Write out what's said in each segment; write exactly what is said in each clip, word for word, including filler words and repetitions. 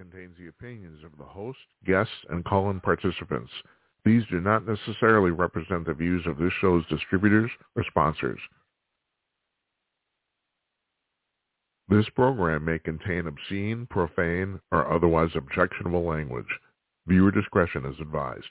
contains the opinions of the host, guests, and call-in participants. These do not necessarily represent the views of this show's distributors or sponsors. This program may contain obscene, profane, or otherwise objectionable language. Viewer discretion is advised.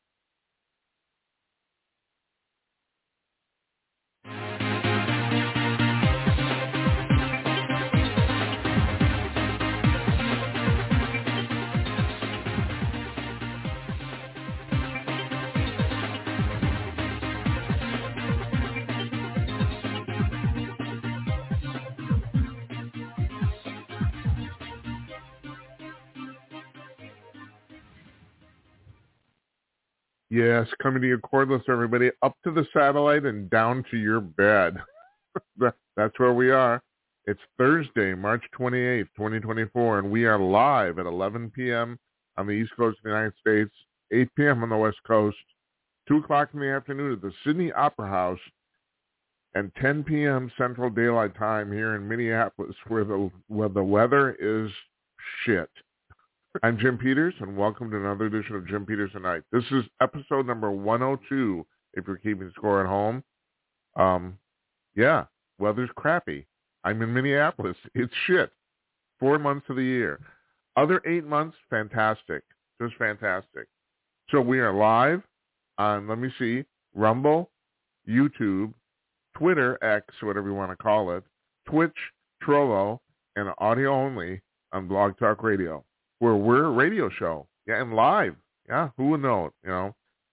Yes, coming to you cordless, everybody, up to the satellite and down to your bed. That's where we are. It's Thursday, March twenty-eighth, twenty twenty-four, and we are live at eleven p.m. on the East Coast of the United States, eight p.m. on the West Coast, two o'clock in the afternoon at the Sydney Opera House, and ten p.m. Central Daylight Time here in Minneapolis, where the, where the weather is shit. I'm Jim Peters, and welcome to another edition of Jim Peters Tonight. This is episode number one oh two, if you're keeping score at home. Um, yeah, weather's crappy. I'm in Minneapolis. It's shit. Four months of the year. Other eight months, fantastic. Just fantastic. So we are live on, let me see, Rumble, YouTube, Twitter, X, whatever you want to call it, Twitch, Trollo, and audio only on Blog Talk Radio, where we're a radio show. Yeah, and live. Yeah, who would know it, you know?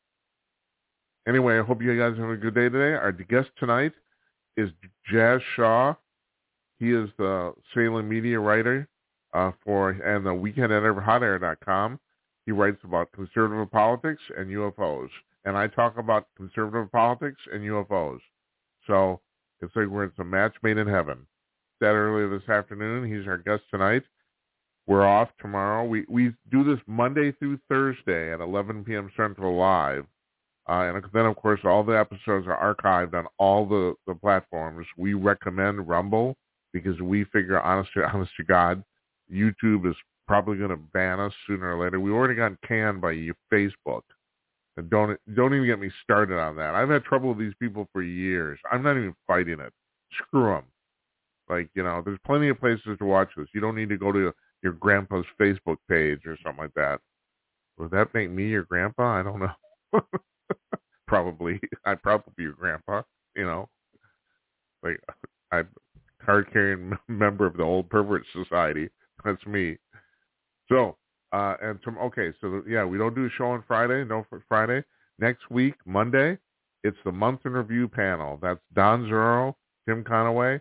Anyway, I hope you guys have a good day today. Our guest tonight is Jas Shaw. He is the Salem media writer uh, for and the weekend editor of hot air dot com. He writes about conservative politics and U F Os. And I talk about conservative politics and U F Os. So it's like we're it's a match made in heaven. That earlier this afternoon, he's our guest tonight. We're off tomorrow. We we do this Monday through Thursday at eleven p.m. Central live. Uh, and then, of course, all the episodes are archived on all the, the platforms. We recommend Rumble because we figure, honest to, honest to God, YouTube is probably going to ban us sooner or later. We already got canned by Facebook. And don't, don't even get me started on that. I've had trouble with these people for years. I'm not even fighting it. Screw them. Like, you know, there's plenty of places to watch this. You don't need to go to your grandpa's Facebook page or something like that. Would that make me your grandpa? I don't know. Probably. I'd probably be your grandpa, you know. Like, I'm a card-carrying member of the Old Pervert Society. That's me. So, uh, and some, okay, so, yeah, we don't do a show on Friday. No for Friday. Next week, Monday, it's the Month in Review panel. That's Don Zero, Tim Conaway,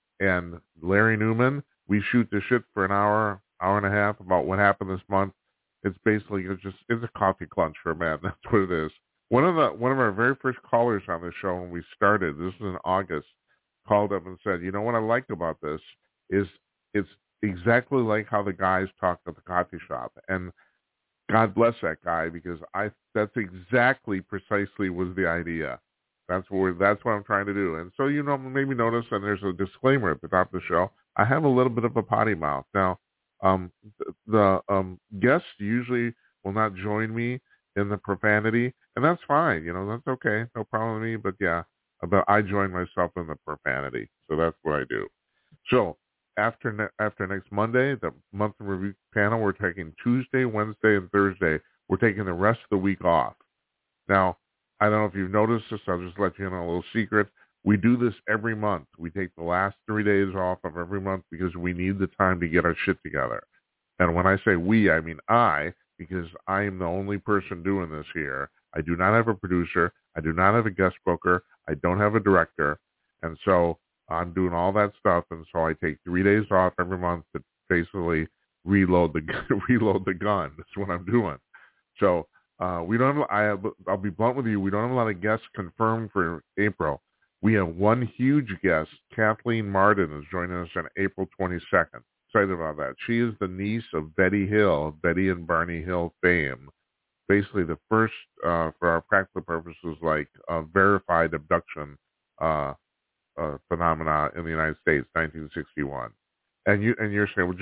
and Larry Newman. We shoot the shit for an hour, hour and a half about what happened this month. It's basically it's just it's a coffee clutch for a man. That's what it is. One of the one of our very first callers on the show when we started, this was in August, called up and said, "You know what I like about this is it's exactly like how the guys talk at the coffee shop." And God bless that guy because I that's exactly precisely was the idea. That's what we're, that's what I'm trying to do. And so you know maybe notice and there's a disclaimer at the top of the show. I have a little bit of a potty mouth now. Um, the, the um, guests usually will not join me in the profanity, and that's fine. You know, that's okay. No problem with me. But, yeah, but I join myself in the profanity, so that's what I do. So after ne- after next Monday, the month in review panel, we're taking Tuesday, Wednesday, and Thursday. We're taking the rest of the week off. Now, I don't know if you've noticed this. I'll just let you in on a little secret. We do this every month. We take the last three days off of every month because we need the time to get our shit together. And when I say we, I mean I, because I am the only person doing this here. I do not have a producer. I do not have a guest booker. I don't have a director. And so I'm doing all that stuff. And so I take three days off every month to basically reload the reload the gun. That's what I'm doing. So uh, we don't have, I have, I'll be blunt with you. We don't have a lot of guests confirmed for April. We have one huge guest. Kathleen Martin is joining us on April twenty-second. Excited about that. She is the niece of Betty Hill, Betty and Barney Hill fame. Basically the first, uh, for our practical purposes, like uh, verified abduction uh, uh, phenomena in the United States, nineteen sixty-one. And, you, and you're saying, well, Jim,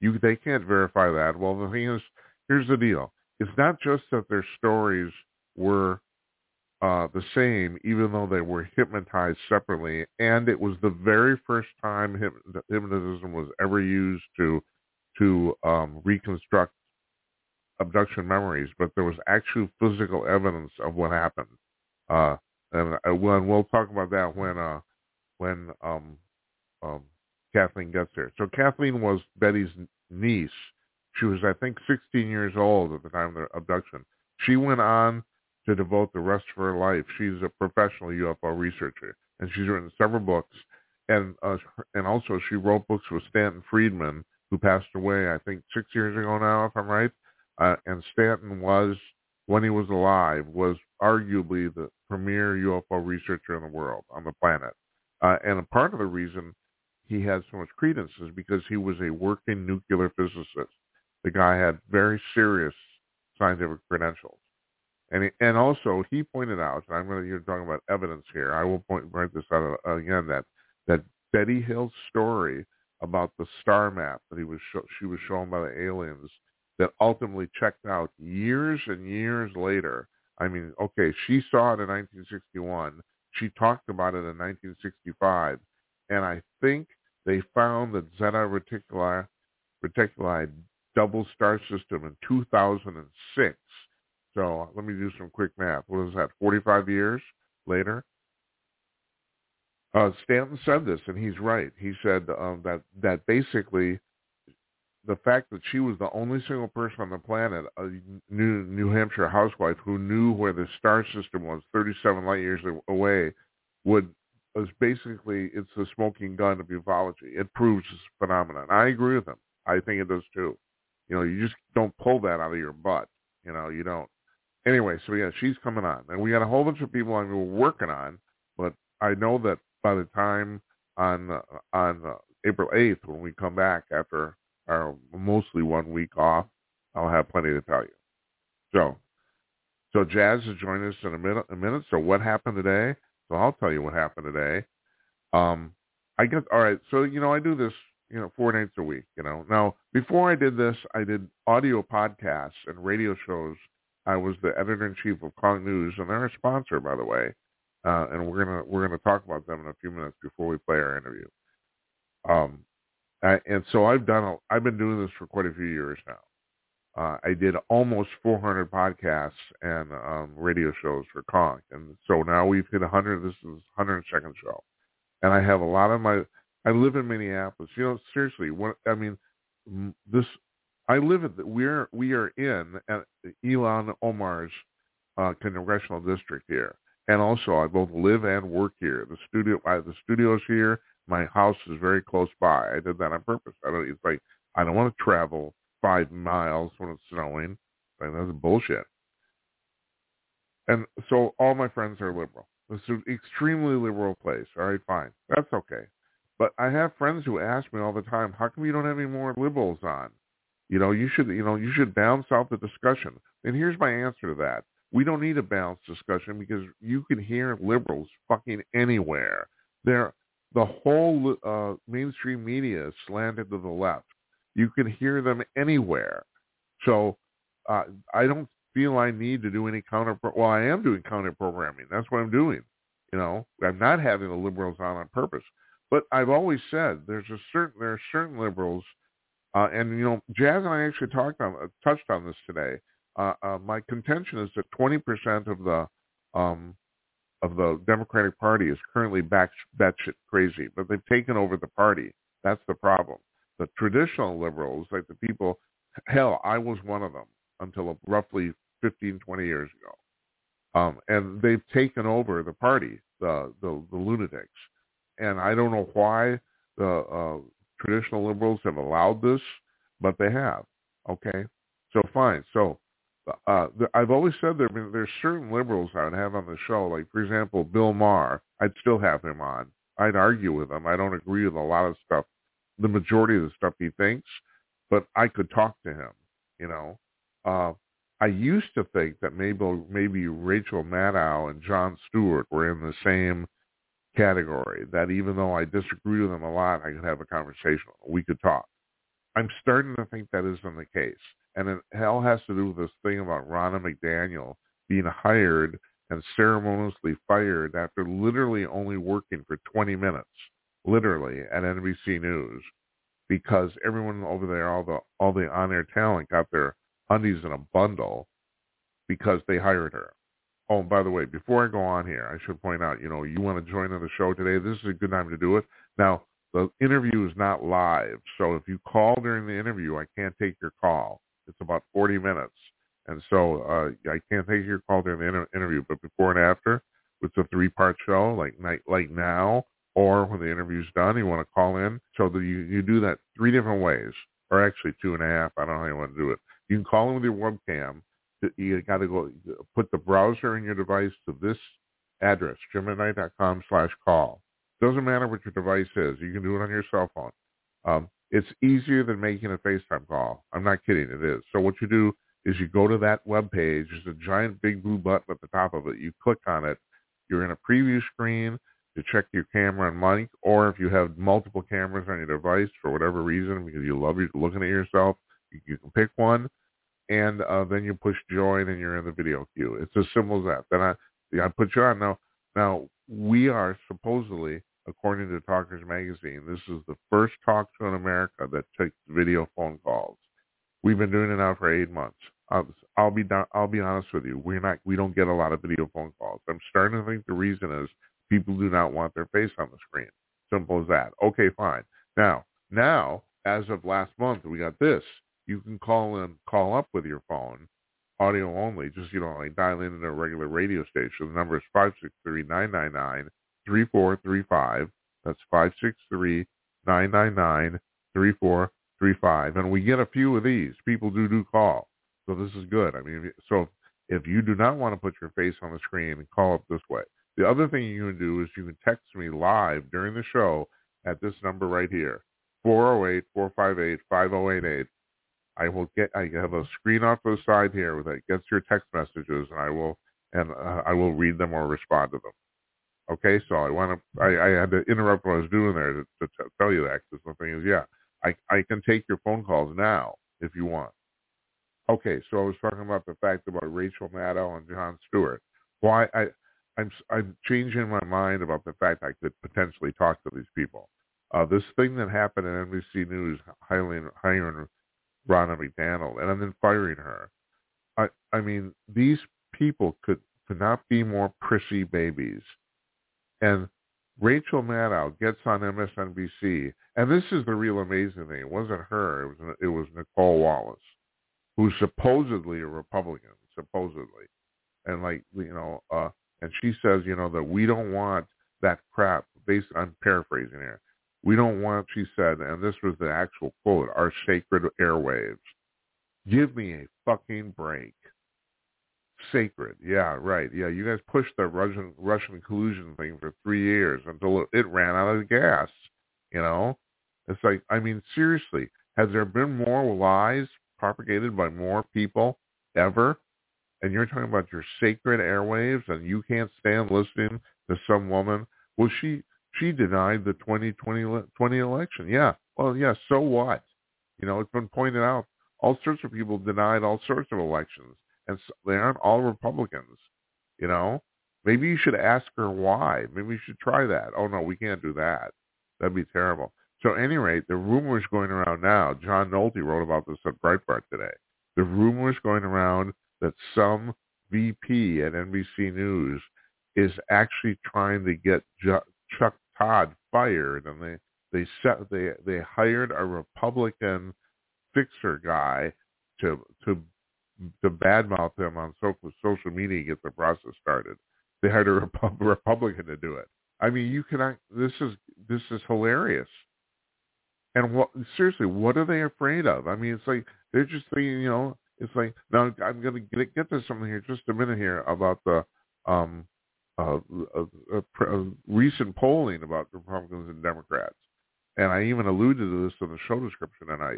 You they can't verify that. Well, the thing is, here's the deal: it's not just that their stories were uh, the same, even though they were hypnotized separately, and it was the very first time hyp- hypnotism was ever used to to um, reconstruct abduction memories, but there was actual physical evidence of what happened. Uh, and uh, when we'll talk about that when uh, when um, um, Kathleen gets there. So Kathleen was Betty's niece. She was, I think, sixteen years old at the time of the abduction. She went on to devote the rest of her life. She's a professional U F O researcher, and she's written several books. And uh, and also she wrote books with Stanton Friedman, who passed away, I think, six years ago now, if I'm right. Uh, and Stanton was, when he was alive, was arguably the premier U F O researcher in the world, on the planet. Uh, and a part of the reason he had so much credence is because he was a working nuclear physicist. The guy had very serious scientific credentials. And he, and also he pointed out, and I'm going to, you're talking about evidence here, I will point write this out uh, again, that, that Betty Hill's story about the star map that he was show, she was shown by the aliens that ultimately checked out years and years later. I mean, okay, she saw it in nineteen sixty-one. She talked about it in nineteen sixty-five. And I think they found the Zeta Reticuli, Reticuli double star system in two thousand six. So let me do some quick math. What is that, forty-five years later? Uh, Stanton said this, and he's right. He said um, that, that basically the fact that she was the only single person on the planet, a New, New Hampshire housewife who knew where the star system was thirty-seven light years away, would was basically, it's the smoking gun of ufology. It proves this phenomenon. I agree with him. I think it does too. You know, you just don't pull that out of your butt. You know, you don't. Anyway, so yeah, she's coming on. And we got a whole bunch of people I'm working on, but I know that by the time on uh, on uh, April eighth, when we come back after our mostly one week off, I'll have plenty to tell you. So, so Jazz is joining us in a minute. A minute. So what happened today? So I'll tell you what happened today. Um, I guess, all right. So, you know, I do this, you know, four nights a week, you know. Now, before I did this, I did audio podcasts and radio shows. I was the editor-in-chief of Kong News, and they're a sponsor, by the way. Uh, and we're gonna we're gonna talk about them in a few minutes before we play our interview. Um, I, and so I've done a, I've been doing this for quite a few years now. Uh, I did almost four hundred podcasts and um, radio shows for Kong, and so now we've hit one hundred. This is one hundred second show, and I have a lot of my. I live in Minneapolis. You know, seriously, what I mean, this. I live at the, we're we are in at Ilhan Omar's uh, congressional district here, and also I both live and work here. The studio, I, the studio's here. My house is very close by. I did that on purpose. I don't. It's like I don't want to travel five miles when it's snowing. Like, that's bullshit. And so all my friends are liberal. This is an extremely liberal place. All right, fine. That's okay. But I have friends who ask me all the time, how come you don't have any more liberals on? You know, you should, you know, you should balance out the discussion. And here's my answer to that. We don't need a balanced discussion because you can hear liberals fucking anywhere. They're, the whole uh, mainstream media is slanted to the left. You can hear them anywhere. So uh, I don't feel I need to do any counter. Well, I am doing counter programming. That's what I'm doing. You know, I'm not having the liberals on on purpose. But I've always said there's a certain there are certain liberals, uh, and you know, Jazz and I actually talked on uh, touched on this today. Uh, uh, my contention is that twenty percent of the um, of the Democratic Party is currently back batshit crazy, but they've taken over the party. That's the problem. The traditional liberals, like the people, hell, I was one of them until roughly fifteen, twenty years ago. Um, and they've taken over the party, the, the, the lunatics. And I don't know why the uh, traditional liberals have allowed this, but they have. Okay? So fine. So uh, the, I've always said there there's certain liberals I would have on the show, like, for example, Bill Maher. I'd still have him on. I'd argue with him. I don't agree with a lot of stuff, the majority of the stuff he thinks, but I could talk to him, you know. Uh, I used to think that maybe maybe Rachel Maddow and Jon Stewart were in the same category, that even though I disagree with them a lot, I could have a conversation. We could talk. I'm starting to think that isn't the case. And it all has to do with this thing about Ronna McDaniel being hired and ceremoniously fired after literally only working for twenty minutes, literally, at N B C News, because everyone over there, all the all the on-air talent got their undies in a bundle because they hired her. Oh, and by the way, before I go on here, I should point out, you know, you want to join on the show today, this is a good time to do it. Now, the interview is not live, so if you call during the interview, I can't take your call. It's about forty minutes, and so uh, I can't take your call during the inter- interview, but before and after, it's a three-part show, like night, like now, or when the interview's done, you want to call in. So that you, you do that three different ways, or actually two and a half. I don't know how you want to do it. You can call in with your webcam. You got to go put the browser in your device to this address, Gemini.com slash call. Doesn't matter what your device is. You can do it on your cell phone. Um, it's easier than making a FaceTime call. I'm not kidding. It is. So what you do is you go to that web page. There's a giant big blue button at the top of it. You click on it. You're in a preview screen to check your camera and mic, or if you have multiple cameras on your device for whatever reason, because you love looking at yourself, you, you can pick one. And uh, then you push join, and you're in the video queue. It's as simple as that. Then I, I put you on. Now, now we are supposedly, according to Talkers Magazine, this is the first talk show in America that takes video phone calls. We've been doing it now for eight months. I'll, I'll be I'll be honest with you. We're not. We don't get a lot of video phone calls. I'm starting to think the reason is people do not want their face on the screen. Simple as that. Okay, fine. Now, now, as of last month, we got this. You can call in, call up with your phone, audio only. Just, you know, like dial in at a regular radio station. The number is five six three, nine nine nine, three four three five. That's five six three, nine nine nine, three four three five. And we get a few of these. People do do call. So this is good. I mean, so if you do not want to put your face on the screen, call up this way. The other thing you can do is you can text me live during the show at this number right here, four oh eight, four five eight, five oh eight eight. I will get. I have a screen off to the side here that gets your text messages, and I will and uh, I will read them or respond to them. Okay, so I want to. I, I had to interrupt what I was doing there to, to t- tell you that, because the thing is, yeah, I I can take your phone calls now if you want. Okay, so I was talking about the fact about Rachel Maddow and Jon Stewart. Why I I'm I'm changing my mind about the fact I could potentially talk to these people. Uh, this thing that happened at N B C News, hiring hiring Ronna McDaniel, and then firing her. I I mean, these people could, could not be more prissy babies. And Rachel Maddow gets on M S N B C, and this is the real amazing thing. It wasn't her. It was it was Nicole Wallace, who's supposedly a Republican, supposedly. And like, you know, uh, and she says, you know, that we don't want that crap. Based, I'm paraphrasing here. We don't want, she said, and this was the actual quote, our sacred airwaves. Give me a fucking break. Sacred. Yeah, right. Yeah, you guys pushed the Russian Russian collusion thing for three years until it ran out of gas. You know? It's like, I mean, seriously, has there been more lies propagated by more people ever? And you're talking about your sacred airwaves, and you can't stand listening to some woman? Well, she... She denied the twenty twenty election. Yeah. Well, yeah, so what? You know, it's been pointed out. All sorts of people denied all sorts of elections. And so they aren't all Republicans. You know? Maybe you should ask her why. Maybe you should try that. Oh, no, we can't do that. That'd be terrible. So at any rate, the rumors going around now, John Nolte wrote about this at Breitbart today. The rumors going around that some V P at N B C News is actually trying to get ju- Chuck Todd fired, and they they set they they hired a Republican fixer guy to to to badmouth him on social social media and get the process started. They hired a Repu- Republican to do it. I mean, you cannot. This is this is hilarious. And what seriously, what are they afraid of? I mean, it's like they're just thinking, you know, it's like now I'm going to get get to something here just a minute here about the um. Uh, uh, uh, uh, recent polling about Republicans and Democrats. And I even alluded to this in the show description tonight.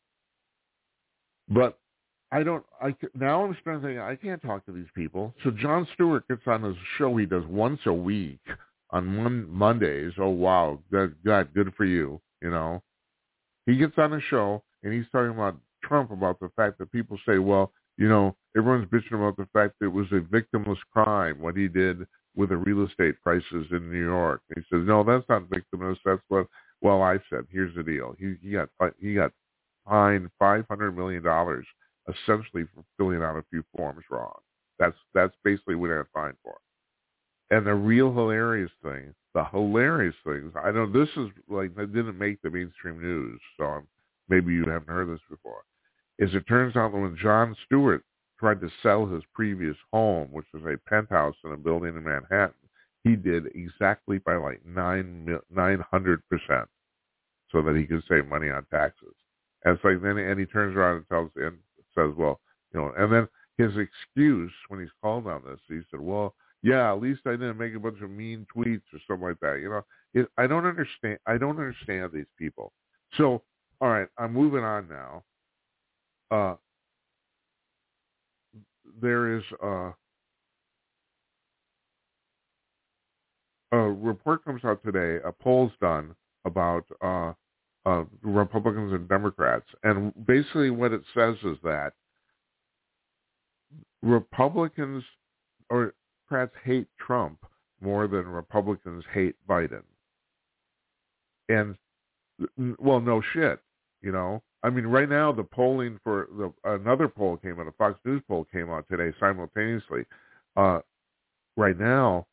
But I don't, I, now I'm starting to think, I can't talk to these people. So Jon Stewart gets on his show he does once a week on mon- Mondays. Oh, wow. Good, God, good for you, you know. He gets on the show, and he's talking about Trump, about the fact that people say, well, you know, everyone's bitching about the fact that it was a victimless crime, what he did with the real estate prices in New York. He says, no, that's not victimless. That's what, well, I said, here's the deal. He, he got he got fined five hundred million dollars essentially for filling out a few forms wrong. That's that's basically what I got fined for. And the real hilarious thing, the hilarious things, I know this is like, that didn't make the mainstream news, so I'm, maybe you haven't heard this before, is it turns out that when Jon Stewart tried to sell his previous home, which was a penthouse in a building in Manhattan, he did exactly by like nine nine hundred percent, so that he could save money on taxes. And it's like then, and he turns around and tells and says, well, you know, and then his excuse when he's called on this, he said, well, yeah, at least I didn't make a bunch of mean tweets or something like that. You know, it, I don't understand. I don't understand these people. So, all right, I'm moving on now. Uh, there is uh, a report comes out today. A poll's done about uh, uh, Republicans and Democrats, and basically what it says is that Republicans or Democrats hate Trump more than Republicans hate Biden. And, well, no shit, you know. I mean, right now the polling for the another poll came out, a Fox News poll came out today simultaneously. Uh, right now,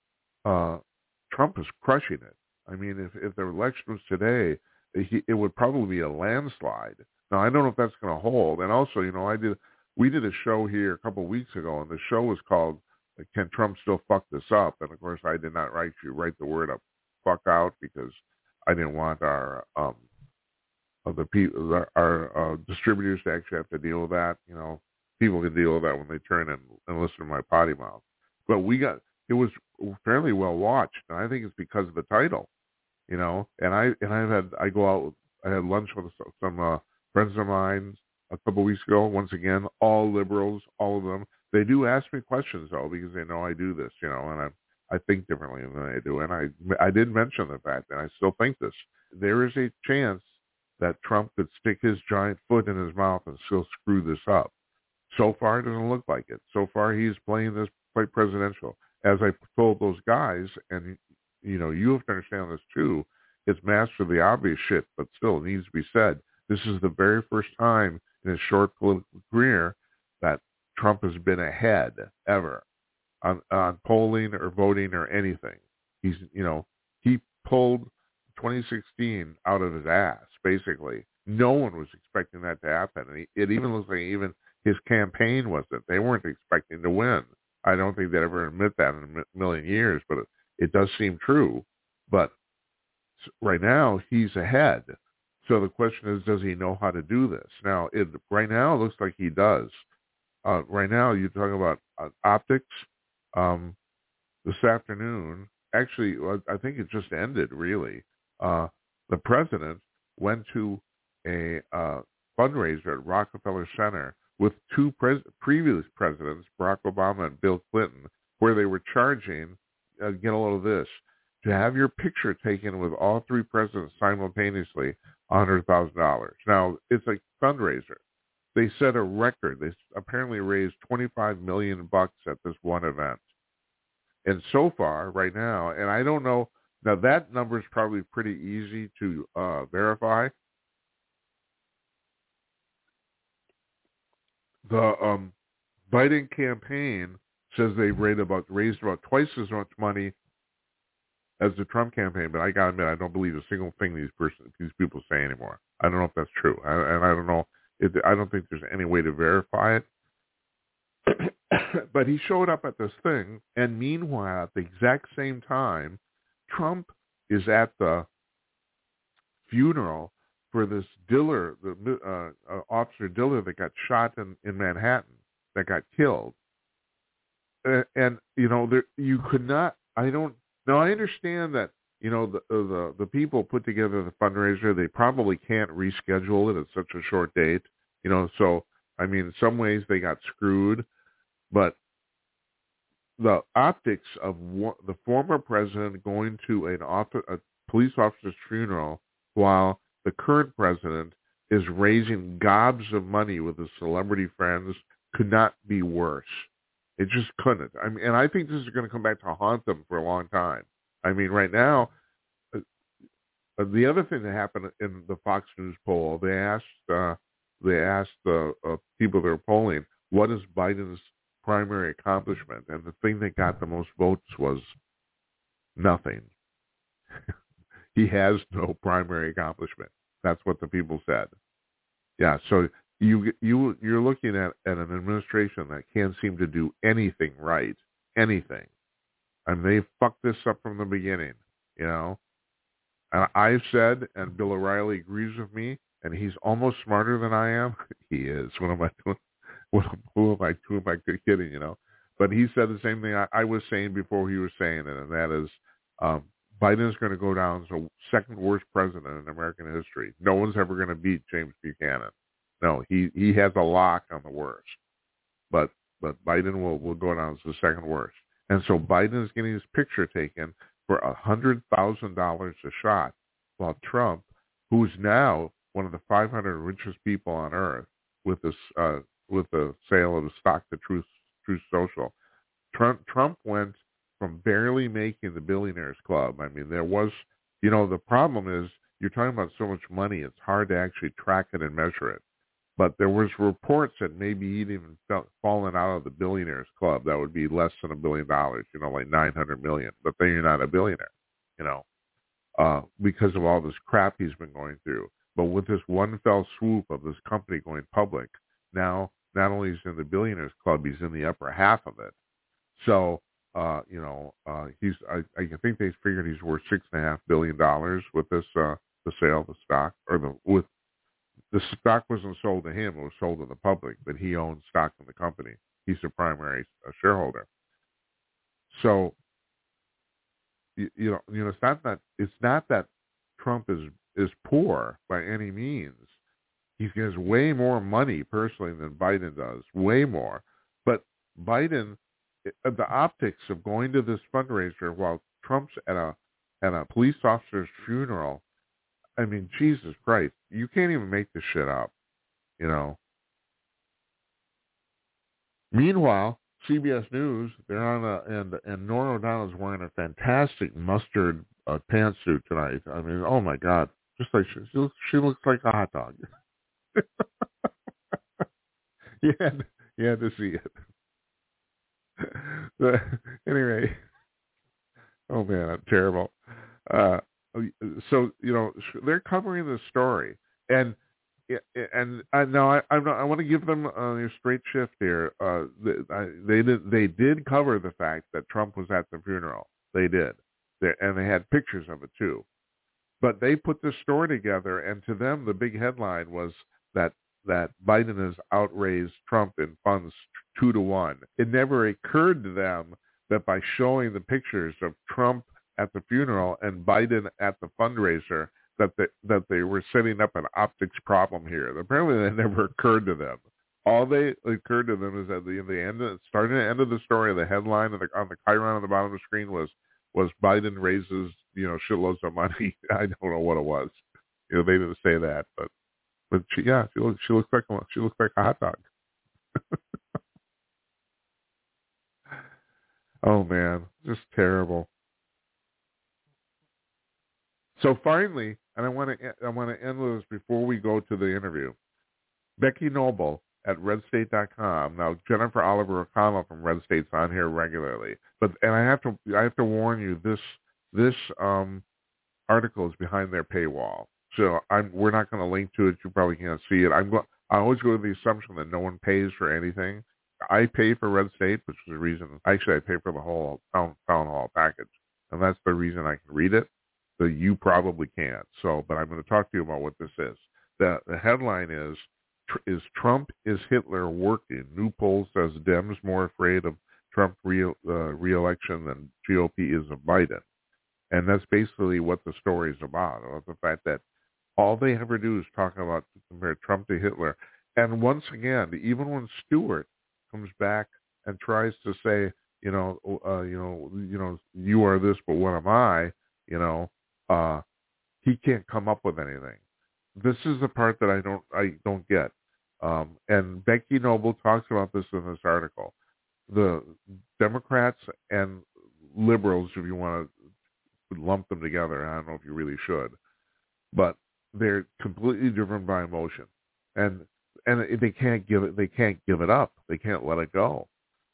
uh, Trump is crushing it. I mean, if, if the election was today, he, it would probably be a landslide. Now, I don't know if that's going to hold. And also, you know, I did we did a show here a couple of weeks ago, and the show was called "Can Trump Still Fuck This Up?" And of course, I did not write you write the word up "fuck out" because I didn't want our um, of the people our, our uh, distributors to actually have to deal with that. You know, people can deal with that when they turn and, and listen to my potty mouth. But we got it was fairly well watched, and I think it's because of the title. You know, and I and I've had I go out. I had lunch with some uh, friends of mine a couple of weeks ago. Once again, all liberals, all of them. They do ask me questions though because they know I do this. You know, and I I think differently than they do. And I I did mention the fact that I still think this. There is a chance that Trump could stick his giant foot in his mouth and still screw this up. So far, it doesn't look like it. So far, he's playing this quite presidential. As I told those guys, and you know, you have to understand this too. It's master the obvious shit, but still, it needs to be said. This is the very first time in his short political career that Trump has been ahead ever on, on polling or voting or anything. He's, you know, he pulled twenty sixteen out of his ass, basically. No one was expecting that to happen. And he, it even looks like even his campaign wasn't. They weren't expecting to win. I don't think they'd ever admit that in a million years, but it, it does seem true. But right now, he's ahead. So the question is, does he know how to do this? Now, it, right now, it looks like he does. Uh, right now, you're talking about uh, optics. Um, this afternoon, actually, I think it just ended, really. Uh, the president went to a uh, fundraiser at Rockefeller Center with two pres- previous presidents, Barack Obama and Bill Clinton, where they were charging, uh, get a load of this, to have your picture taken with all three presidents simultaneously, one hundred thousand dollars. Now, it's a fundraiser. They set a record. They apparently raised twenty-five million bucks at this one event. And so far, right now, and I don't know, now that number is probably pretty easy to uh, verify. The um, Biden campaign says they raised about, raised about twice as much money as the Trump campaign, but I got to admit, I don't believe a single thing these person, these people say anymore. I don't know if that's true, I, and I don't know. If, I don't think there's any way to verify it. But he showed up at this thing, and meanwhile, at the exact same time, Trump is at the funeral for this Diller, the uh, uh, officer Diller that got shot in, in Manhattan, that got killed. Uh, and you know, there, you could not. I don't. Now I understand that you know the the the people put together the fundraiser. They probably can't reschedule it at such a short date. You know, so I mean, in some ways they got screwed. But the optics of one, the former president going to an office, a police officer's funeral while the current president is raising gobs of money with his celebrity friends could not be worse. It just couldn't. I mean, and I think this is going to come back to haunt them for a long time. I mean, right now, uh, the other thing that happened in the Fox News poll, they asked uh, they asked the uh, uh, people that are polling, what is Biden's primary accomplishment? And the thing that got the most votes was nothing. He has no primary accomplishment. That's what the people said. Yeah, so you you you're looking at, at an administration that can't seem to do anything right, anything. I mean, they fucked this up from the beginning, you know. And I've said, and Bill O'Reilly agrees with me, and he's almost smarter than I am. He is. What am I doing? What, who am I? Who am I kidding? You know. But he said the same thing I, I was saying before he was saying it, and that is, um, Biden is going to go down as the second worst president in American history. No one's ever going to beat James Buchanan. No, he, he has a lock on the worst. But but Biden will, will go down as the second worst. And so Biden is getting his picture taken for one hundred thousand dollars a shot, while Trump, who's now one of the five hundred richest people on earth with this uh, with the sale of the stock to Truth Truth Social, Trump Trump went from barely making the Billionaires Club. I mean, there was, you know, the problem is you're talking about so much money, it's hard to actually track it and measure it. But there was reports that maybe he'd even felt, fallen out of the Billionaires Club. That would be less than a billion dollars, you know, like nine hundred million. But then you're not a billionaire, you know, uh, because of all this crap he's been going through. But with this one fell swoop of this company going public, now not only is he in the Billionaires Club, he's in the upper half of it. So, uh, you know, uh, he's. I, I think they figured he's worth six and a half billion dollars with this uh, the sale of the stock, or the with. The stock wasn't sold to him; it was sold to the public. But he owns stock in the company. He's the primary uh, shareholder. So, you, you know, you know, it's not that it's not that Trump is is poor by any means. He has way more money personally than Biden does, way more. But Biden, the optics of going to this fundraiser while Trump's at a at a police officer's funeral. I mean, Jesus Christ, you can't even make this shit up, you know. Meanwhile, C B S News, they're on a, and and Norah O'Donnell's wearing a fantastic mustard uh, pantsuit tonight. I mean, oh my God, just like she, she looks, she looks like a hot dog. you had you had to see it. But anyway, oh man, I'm terrible. Uh, So you know they're covering the story, and and I now I I'm not, I want to give them a straight shift here. Uh, they, they did they did cover the fact that Trump was at the funeral. They did, they, and they had pictures of it too. But they put this story together, and to them the big headline was that that Biden has outraised Trump in funds two to one. It never occurred to them that by showing the pictures of Trump at the funeral and Biden at the fundraiser, that they, that they were setting up an optics problem here. Apparently, that never occurred to them. All they occurred to them is at the, the end, of, starting at the end of the story, the headline of the, on the chyron on the bottom of the screen was was Biden raises you know shitloads of money. I don't know what it was. You know, they didn't say that, but but she, yeah, she looks she looks like a, she looks like a hot dog. Oh man, just terrible. So finally, and I want to I want to end with this before we go to the interview. Becky Noble at red state dot com. Now Jennifer Oliver O'Connell from Red State's on here regularly, but and I have to I have to warn you this this um, article is behind their paywall, so I'm we're not going to link to it. You probably can't see it. I'm go, I always go with the assumption that no one pays for anything. I pay for Red State, which is the reason. Actually, I pay for the whole town, town hall package, and that's the reason I can read it. So you probably can't. So, but I'm going to talk to you about what this is. The, the headline is, is Trump is Hitler working? New poll says Dems more afraid of Trump re, uh, re-election than G O P is of Biden. And that's basically what the story is about, about the fact that all they ever do is talk about compare Trump to Hitler. And once again, even when Stewart comes back and tries to say, you know, uh, you know, you know, you are this, but what am I? You know, uh, he can't come up with anything. this is the part that I don't I don't get. Um, and Becky Noble talks about this in this article. The Democrats and liberals, if you want to lump them together, I don't know if you really should, but they're completely driven by emotion, and and they can't give it they can't give it up. They can't let it go.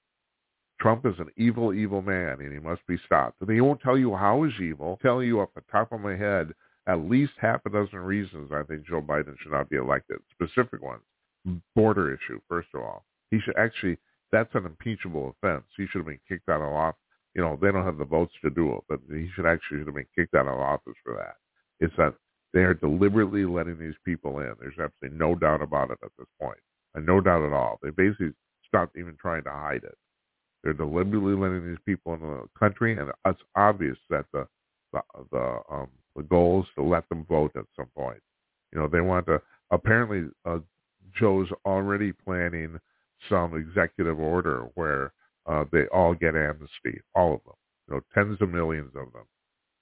Trump is an evil, evil man, and he must be stopped. They won't tell you how he's evil. Tell you off the top of my head at least half a dozen reasons I think Joe Biden should not be elected. Specific ones. Border issue, first of all. He should actually, that's an impeachable offense. He should have been kicked out of office. You know, they don't have the votes to do it, but he should actually have been kicked out of office for that. It's that they are deliberately letting these people in. There's absolutely no doubt about it at this point. And no doubt at all. They basically stopped even trying to hide it. They're deliberately letting these people into the country, and it's obvious that the the the, um, the goal is to let them vote at some point. You know, they want to. Apparently, uh, Joe's already planning some executive order where uh, they all get amnesty, all of them. You know, tens of millions of them.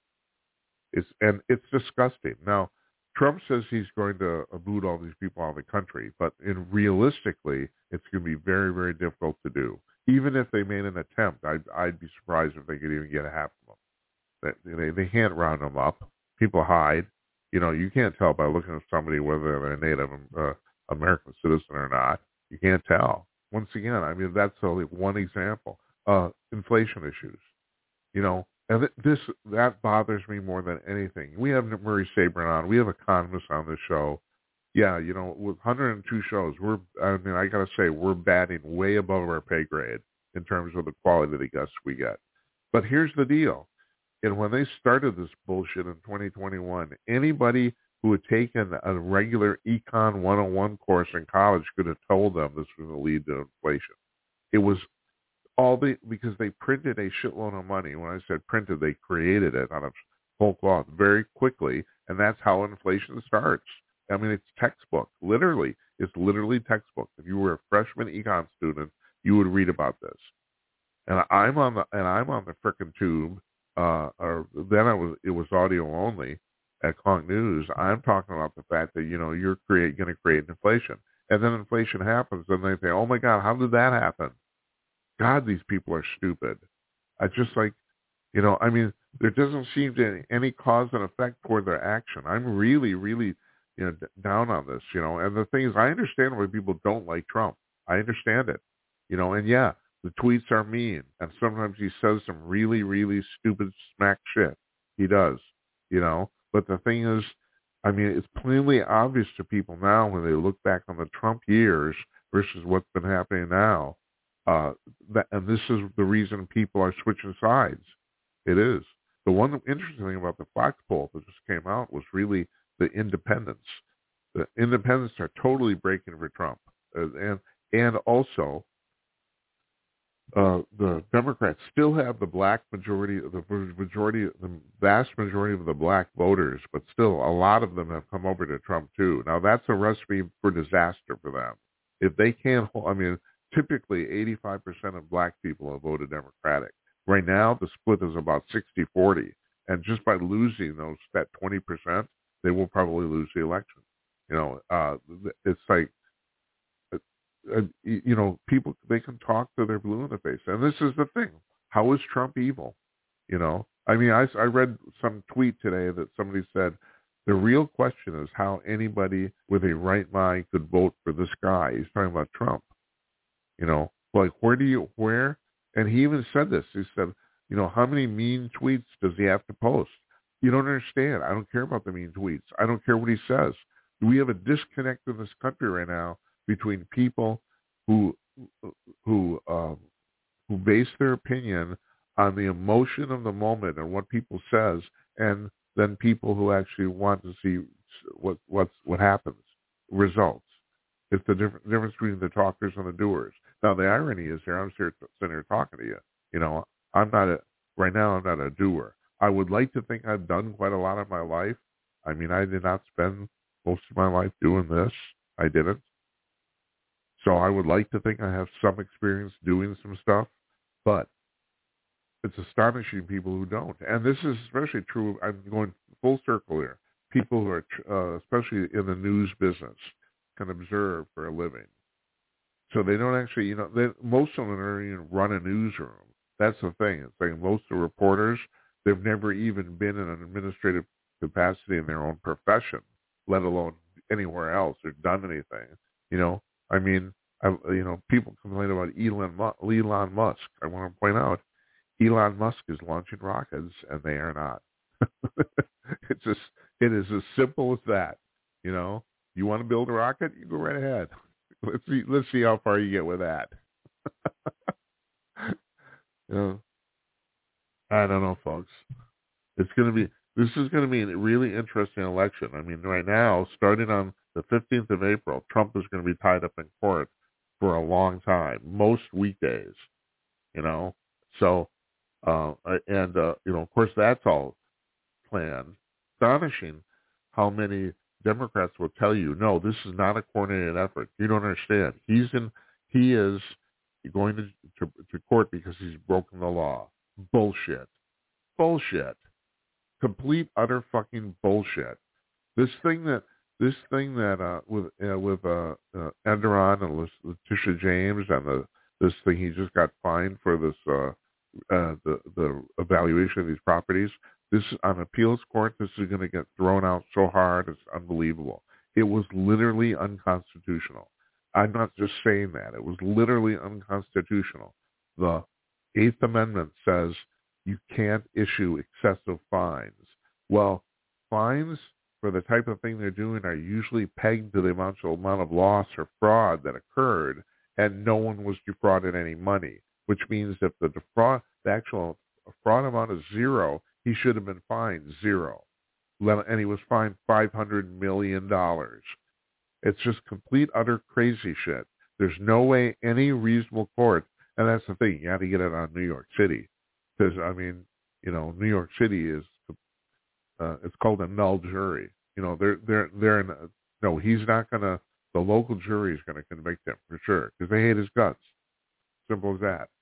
It's and it's disgusting. Now, Trump says he's going to boot all these people out of the country, but in realistically, it's going to be very, very difficult to do. Even if they made an attempt, I'd, I'd be surprised if they could even get half of them. They, they, they can't round them up. People hide. You know, you can't tell by looking at somebody whether they're a Native uh, American citizen or not. You can't tell. Once again, I mean, that's only one example. Uh, inflation issues. You know, and th- this that bothers me more than anything. We have Murray Sabrin on. We have economists on this show. Yeah, you know, with one hundred two shows, we're, I mean, I got to say, we're batting way above our pay grade in terms of the quality of the guests we get. But here's the deal. And when they started this bullshit in twenty twenty-one, anybody who had taken a regular Econ one oh one course in college could have told them this was going to lead to inflation. It was all the, because they printed a shitload of money. When I said printed, they created it out of whole cloth very quickly, and that's how inflation starts. I mean, it's textbook. Literally, it's literally textbook. If you were a freshman econ student, you would read about this. And I'm on the and I'm on the frickin' tube. Uh, or then I was it was audio only at Conk News. I'm talking about the fact that you know you're create going to create inflation, and then inflation happens, and they say, "Oh my God, how did that happen?" God, these people are stupid. I just like, you know, I mean, there doesn't seem to be any cause and effect toward their action. I'm really, really, you know, d- down on this, you know. And the thing is, I understand why people don't like Trump. I understand it, you know. And yeah, the tweets are mean, and sometimes he says some really, really stupid smack shit. He does, you know. But the thing is, I mean, it's plainly obvious to people now when they look back on the Trump years versus what's been happening now. Uh, that, and this is the reason people are switching sides. It is. The one interesting thing about the Fox poll that just came out was really the independents. The independents are totally breaking for Trump. Uh, and and also, uh, the Democrats still have the black majority, the majority, the vast majority of the black voters, but still a lot of them have come over to Trump too. Now that's a recipe for disaster for them. If they can't, I mean, typically eighty-five percent of black people have voted Democratic. Right now, the split is about sixty forty. And just by losing those, that twenty percent, they will probably lose the election. You know, uh, it's like, uh, you know, people, they can talk to their blue in the face. And this is the thing. How is Trump evil? You know, I mean, I, I read some tweet today that somebody said, the real question is how anybody with a right mind could vote for this guy. He's talking about Trump. You know, like, where do you, where? And he even said this. He said, you know, how many mean tweets does he have to post? You don't understand. I don't care about the mean tweets. I don't care what he says. We have a disconnect in this country right now between people who, who, um, who base their opinion on the emotion of the moment and what people says, and then people who actually want to see what, what's, what happens, results. It's the difference, difference between the talkers and the doers. Now, the irony is here, I'm here, sitting here talking to you. You know, I'm not a, right now, I'm not a doer. I would like to think I've done quite a lot of my life. I mean, I did not spend most of my life doing this. I didn't. So I would like to think I have some experience doing some stuff, but it's astonishing people who don't. And this is especially true, I'm going full circle here. people who are, uh, especially in the news business, can observe for a living. So they don't actually, you know, they, most of them don't even run a newsroom. That's the thing. It's like most of the reporters, they've never even been in an administrative capacity in their own profession, let alone anywhere else or done anything. You know, I mean, I, you know, people complain about Elon, Elon Musk. I want to point out, Elon Musk is launching rockets, and they are not. It's just, it is as simple as that. You know, you want to build a rocket, you go right ahead. Let's see, let's see how far you get with that. You know, I don't know, folks. It's going to be, this is going to be a really interesting election. I mean, right now, starting on the fifteenth of April, Trump is going to be tied up in court for a long time, most weekdays, you know. So, uh, and, uh, you know, of course, that's all planned. Astonishing how many Democrats will tell you, no, this is not a coordinated effort. You don't understand. He's in, he is going to, to, to court because he's broken the law. Bullshit. Bullshit. Complete, utter fucking bullshit. This thing that, this thing that, uh, with, uh, with, uh, uh, Enderon and Letitia James and the, this thing he just got fined for this, uh, uh, the, the evaluation of these properties. This on appeals court, this is going to get thrown out so hard, it's unbelievable. It was literally unconstitutional. I'm not just saying that. It was literally unconstitutional. The Eighth Amendment says you can't issue excessive fines. Well, fines for the type of thing they're doing are usually pegged to the amount of loss or fraud that occurred, and no one was defrauded any money, which means if the defraud, the actual fraud amount is zero, he should have been fined zero. And he was fined five hundred million dollars. It's just complete, utter crazy shit. There's no way any reasonable court, and that's the thing, you have to get it on New York City. Because, I mean, you know, New York City is, uh, it's called a null jury. You know, they're, they're, they're in, a, no, he's not going to, the local jury is going to convict him for sure, because they hate his guts. Simple as that.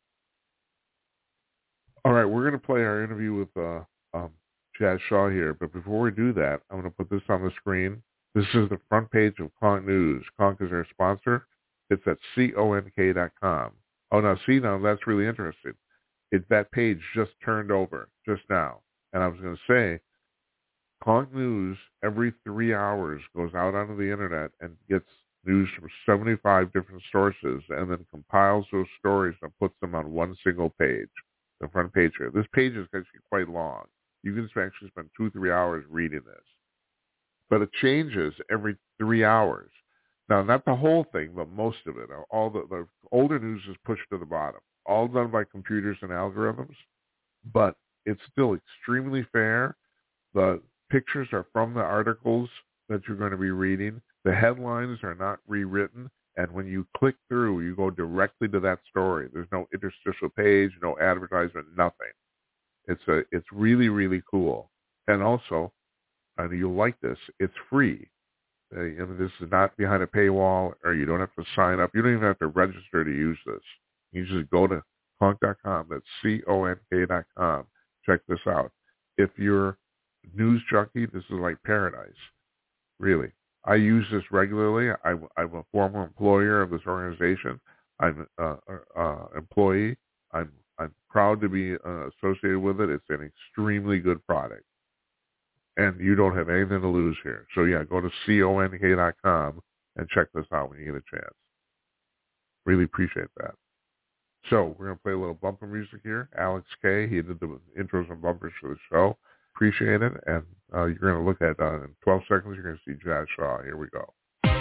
All right, we're going to play our interview with uh, um, Jas Shaw here, but before we do that, I'm going to put this on the screen. This is the front page of Conk News. Conk is our sponsor. It's at conk dot com. Oh, now, see, now that's really interesting. It, that page just turned over just now. And I was going to say, Conk News every three hours goes out onto the Internet and gets news from seventy-five different sources and then compiles those stories and puts them on one single page, the front page here. This page is actually quite long. You can actually spend two, three hours reading this. But it changes every three hours. Now, not the whole thing, but most of it. All the, the older news is pushed to the bottom, all done by computers and algorithms, but it's still extremely fair. The pictures are from the articles that you're going to be reading. The headlines are not rewritten, and when you click through, you go directly to that story. There's no interstitial page, no advertisement, nothing. It's a, it's really, really cool. And also, and you'll like this, it's free. Uh, I mean, this is not behind a paywall, or you don't have to sign up. You don't even have to register to use this. You just go to conk dot com. That's C O N K dot com. Check this out. If you're a news junkie, this is like paradise. Really. I use this regularly. I, I'm a former employer of this organization. I'm an uh, uh, employee. I'm I'm proud to be uh, associated with it. It's an extremely good product. And you don't have anything to lose here. So, yeah, go to conk dot com and check this out when you get a chance. Really appreciate that. So we're going to play a little bumper music here. Alex K., he did the intros and bumpers for the show. Appreciate it. And uh, you're going to look at, uh, in twelve seconds, you're going to see Jas Shaw. Here we go.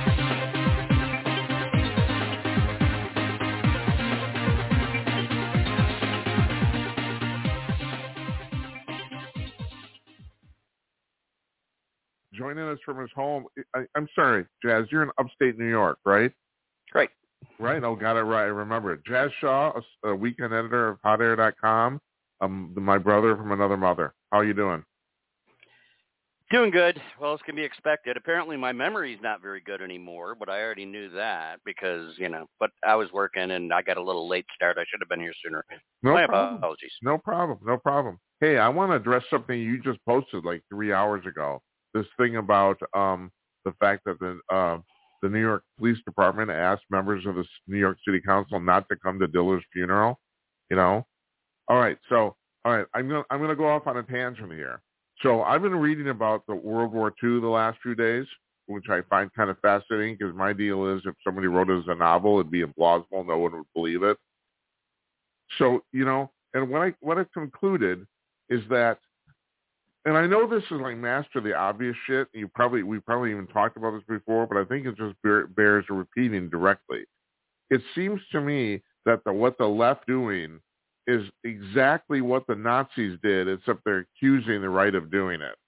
Joining us from his home. I, I'm sorry, Jas, you're in upstate New York, right? Right. Right. Oh, got it right. I remember it. Jas Shaw, a, a weekend editor of hot air dot com. Um, my brother from another mother. How are you doing? Doing good. Well, it's going to be expected. Apparently my memory's not very good anymore, but I already knew that because, you know, but I was working and I got a little late start. I should have been here sooner. No my problem. apologies. No problem. No problem. Hey, I want to address something you just posted like three hours ago. this thing about um, the fact that the uh, the New York Police Department asked members of the New York City Council not to come to Diller's funeral. You know. All right. So all right, I'm gonna I'm gonna go off on a tangent here. So I've been reading about the World War Two the last few days, which I find kind of fascinating because my deal is if somebody wrote it as a novel, it'd be implausible. No one would believe it. So, you know, and what I what I've concluded is that, and I know this is like master the obvious shit. You probably we probably even talked about this before, but I think it just bear, bears repeating directly. It seems to me that the what the left doing is exactly what the Nazis did, except they're accusing the right of doing it.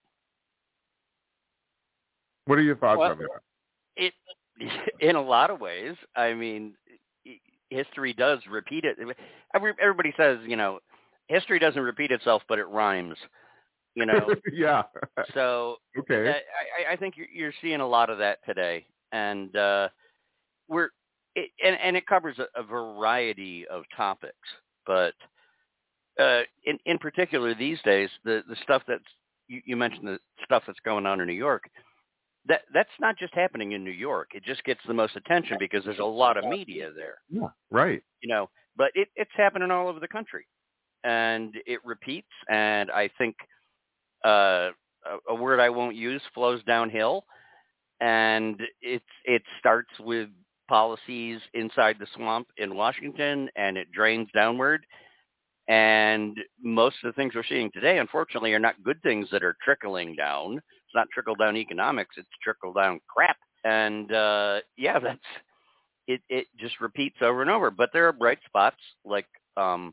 What are your thoughts Well, on that? It, in a lot of ways, I mean, history does repeat it. Everybody says, you know, history doesn't repeat itself, but it rhymes. You know. Yeah. So okay. I, I think you're seeing a lot of that today, and uh, we're it, and and it covers a, a variety of topics. But uh, in in particular these days, the the stuff that's you, you mentioned the stuff that's going on in New York. That that's not just happening in New York. It just gets the most attention because there's a lot of media there. Yeah, right. You know, but it, it's happening all over the country, and it repeats. And I think uh, a, a word I won't use, flows downhill, and it it starts with policies inside the swamp in Washington, and it drains downward. And most of the things we're seeing today, unfortunately, are not good things that are trickling down. It's not trickle down economics; it's trickle down crap. And uh, yeah, that's it. It just repeats over and over. But there are bright spots. Like um,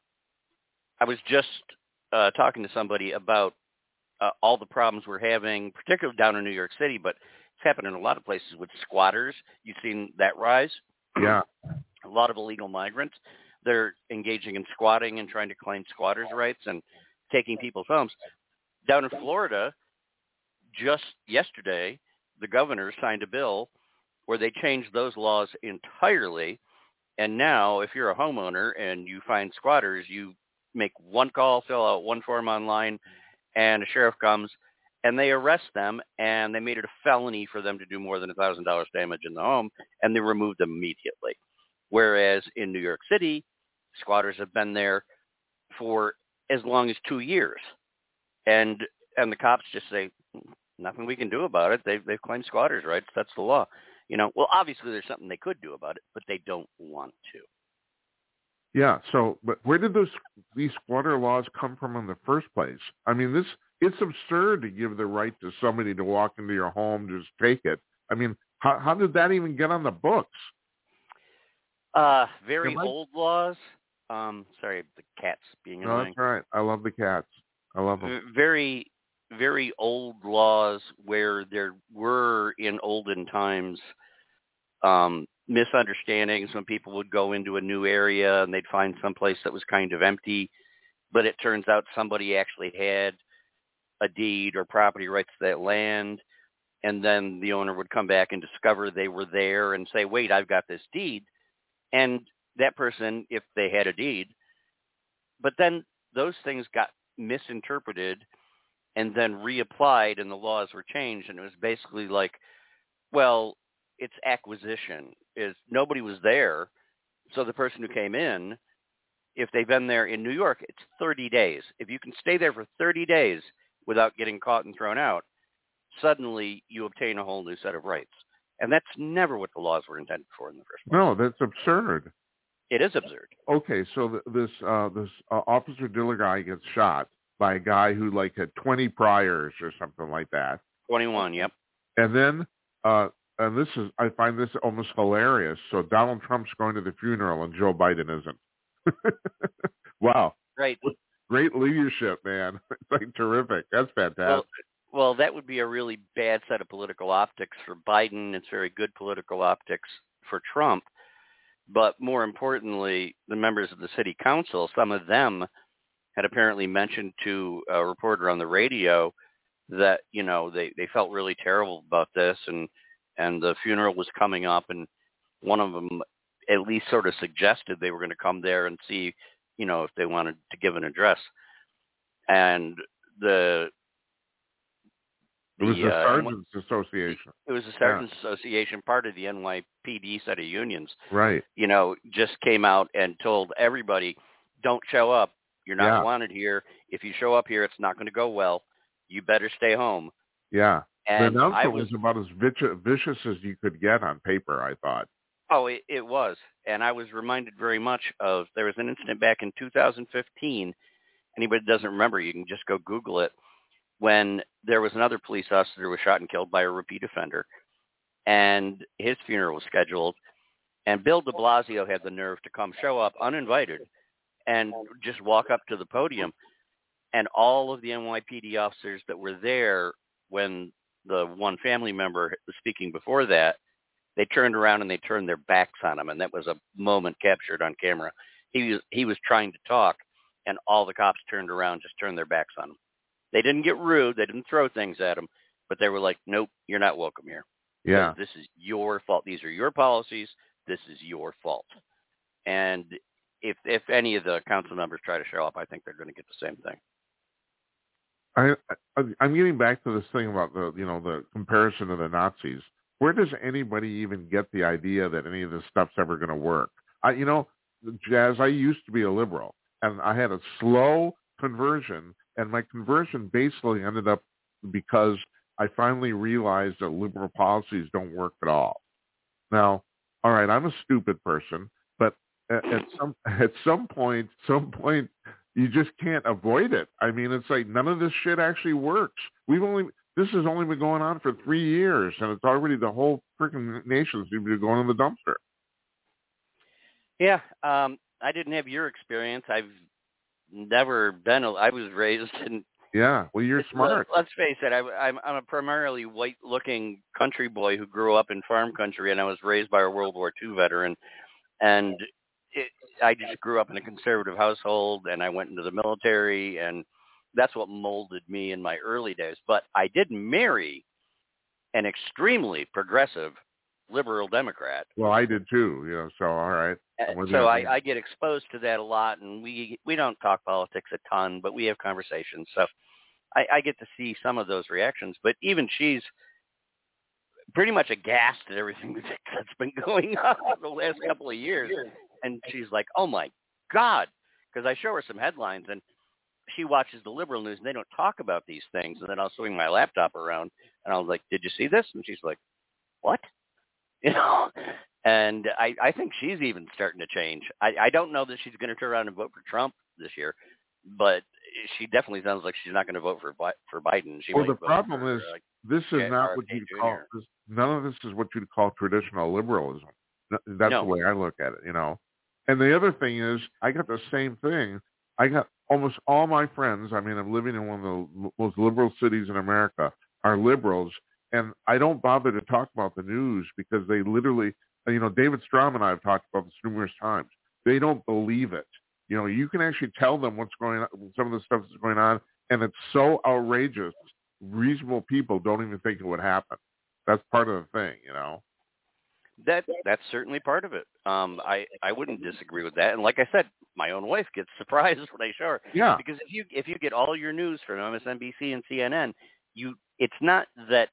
I was just uh, talking to somebody about uh, all the problems we're having, particularly down in New York City, but it's happening in a lot of places with squatters. You've seen that rise. Yeah. A lot of illegal migrants. They're engaging in squatting and trying to claim squatters' rights and taking people's homes. Down in Florida, just yesterday, the governor signed a bill where they changed those laws entirely. And now, if you're a homeowner and you find squatters, you make one call, fill out one form online, and a sheriff comes, and they arrest them, and they made it a felony for them to do more than one thousand dollars damage in the home, and they removed them immediately. Whereas in New York City, squatters have been there for as long as two years. And and the cops just say, nothing we can do about it. They've, they've claimed squatters' rights. That's the law. You know, well, obviously there's something they could do about it, but they don't want to. Yeah. So, but where did those these squatter laws come from in the first place? I mean, this it's absurd to give the right to somebody to walk into your home, just take it. I mean, how how did that even get on the books? Uh, very old laws. Um, sorry, the cat's being annoying. No, that's all right. I love the cats. I love them. Very, very old laws where there were in olden times um, misunderstandings when people would go into a new area and they'd find someplace that was kind of empty, but it turns out somebody actually had a deed or property rights to that land, and then the owner would come back and discover they were there and say, wait, I've got this deed. And that person, if they had a deed, but then those things got misinterpreted and then reapplied and the laws were changed. And it was basically like, well, it's acquisition. Is nobody was there. So the person who came in, if they've been there in New York, it's thirty days. If you can stay there for thirty days without getting caught and thrown out, suddenly you obtain a whole new set of rights. And that's never what the laws were intended for in the first place. No, that's absurd. It is absurd. Okay, so th- this uh, this uh, Officer Diller guy gets shot by a guy who like had twenty priors or something like that. twenty-one, yep. And then, uh, and this is, I find this almost hilarious. So Donald Trump's going to the funeral and Joe Biden isn't. Wow. Right. Great leadership, man. It's like terrific. That's fantastic. Well, well, that would be a really bad set of political optics for Biden. It's very good political optics for Trump. But more importantly, the members of the city council, some of them had apparently mentioned to a reporter on the radio that, you know, they, they felt really terrible about this, and, and the funeral was coming up, and one of them at least sort of suggested they were going to come there and see, you know, if they wanted to give an address. And the It was The the uh, N Y Sergeants Association. it was the Yeah. Sergeants Association, part of the N Y P D set of unions. Right. You know, just came out and told everybody, "Don't show up. You're not Yeah. wanted here. If you show up here, it's not going to go well. You better stay home." Yeah. The And I announcement was, was about as vicious, vicious as you could get on paper, I thought. oh, it, it was. And I was reminded very much of, there was an incident back in two thousand fifteen. Anybody that doesn't remember, you can just go Google it, when there was another police officer who was shot and killed by a repeat offender. And his funeral was scheduled. And Bill de Blasio had the nerve to come show up uninvited and just walk up to the podium. And all of the N Y P D officers that were there when the one family member was speaking before that, they turned around and they turned their backs on him. And that was a moment captured on camera. He was, he was trying to talk, and all the cops turned around, just turned their backs on him. They didn't get rude. They didn't throw things at him, but they were like, "Nope, you're not welcome here. Yeah. This is your fault. These are your policies. This is your fault." And if if any of the council members try to show up, I think they're going to get the same thing. I, I I'm getting back to this thing about the you know the comparison to the Nazis. Where does anybody even get the idea that any of this stuff's ever going to work? I you know, Jazz, I used to be a liberal, and I had a slow conversion, and my conversion basically ended up because I finally realized that liberal policies don't work at all. Now, all right, I'm a stupid person, but at, at some at some point, some point, you just can't avoid it. I mean, it's like none of this shit actually works. We've only this has only been going on for three years, and it's already the whole freaking nation seems to be going in the dumpster. Yeah, um, I didn't have your experience. I've never been. A, I was raised in. Yeah, well, you're smart. Let, let's face it. I, I'm I'm a primarily white-looking country boy who grew up in farm country, and I was raised by a World War Two veteran, and it, I just grew up in a conservative household, and I went into the military, and that's what molded me in my early days. But I did marry an extremely progressive liberal Democrat. Well, I did too, you know, so all right. So I, I get exposed to that a lot, and we we don't talk politics a ton, but we have conversations. So I, I get to see some of those reactions. But even she's pretty much aghast at everything that's been going on the last couple of years. And she's like, "Oh, my God," because I show her some headlines, and she watches the liberal news, and they don't talk about these things. And then I'll swing my laptop around, and I was like, "Did you see this?" And she's like, "What?" You know, and I, I think she's even starting to change. I, I don't know that she's going to turn around and vote for Trump this year, but she definitely sounds like she's not going to vote for for Biden. She well, might the vote problem for, is uh, this is J- not what you'd call this, none of this is what you'd call traditional liberalism. That's no. the way I look at it, you know. And the other thing is, I got the same thing. I got almost all my friends. I mean, I'm living in one of the most liberal cities in America. Are liberals. And I don't bother to talk about the news because they literally, you know, David Strom and I have talked about this numerous times. They don't believe it. You know, you can actually tell them what's going on, some of the stuff that's going on, and it's so outrageous. Reasonable people don't even think it would happen. That's part of the thing, you know. That that's certainly part of it. Um, I I wouldn't disagree with that. And like I said, my own wife gets surprised when I show her. Yeah. Because if you if you get all your news from M S N B C and C N N, you it's not that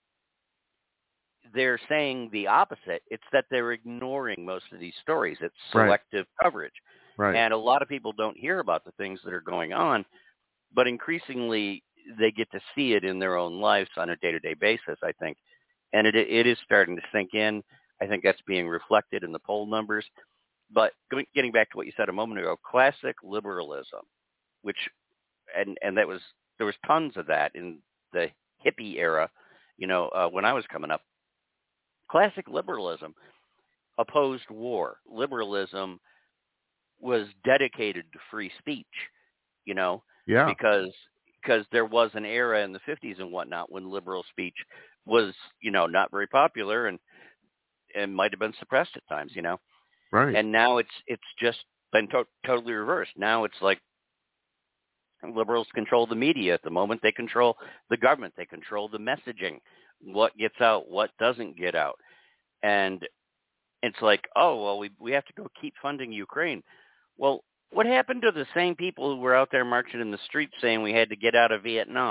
they're saying the opposite. It's that they're ignoring most of these stories. It's selective right. coverage. Right. And a lot of people don't hear about the things that are going on, but increasingly they get to see it in their own lives on a day-to-day basis, I think. And it it is starting to sink in. I think that's being reflected in the poll numbers. But going, getting back to what you said a moment ago, classic liberalism, which, and, and that was, there was tons of that in the hippie era, you know, uh, when I was coming up. Classic liberalism opposed war. Liberalism was dedicated to free speech, you know, yeah. because because there was an era in the fifties and whatnot when liberal speech was, you know, not very popular and and might have been suppressed at times, you know. Right. And now it's it's just been to- totally reversed. Now it's like liberals control the media at the moment. They control the government. They control the messaging, what gets out, what doesn't get out. And it's like, oh, well, we we have to go keep funding Ukraine. Well, what happened to the same people who were out there marching in the streets saying we had to get out of Vietnam?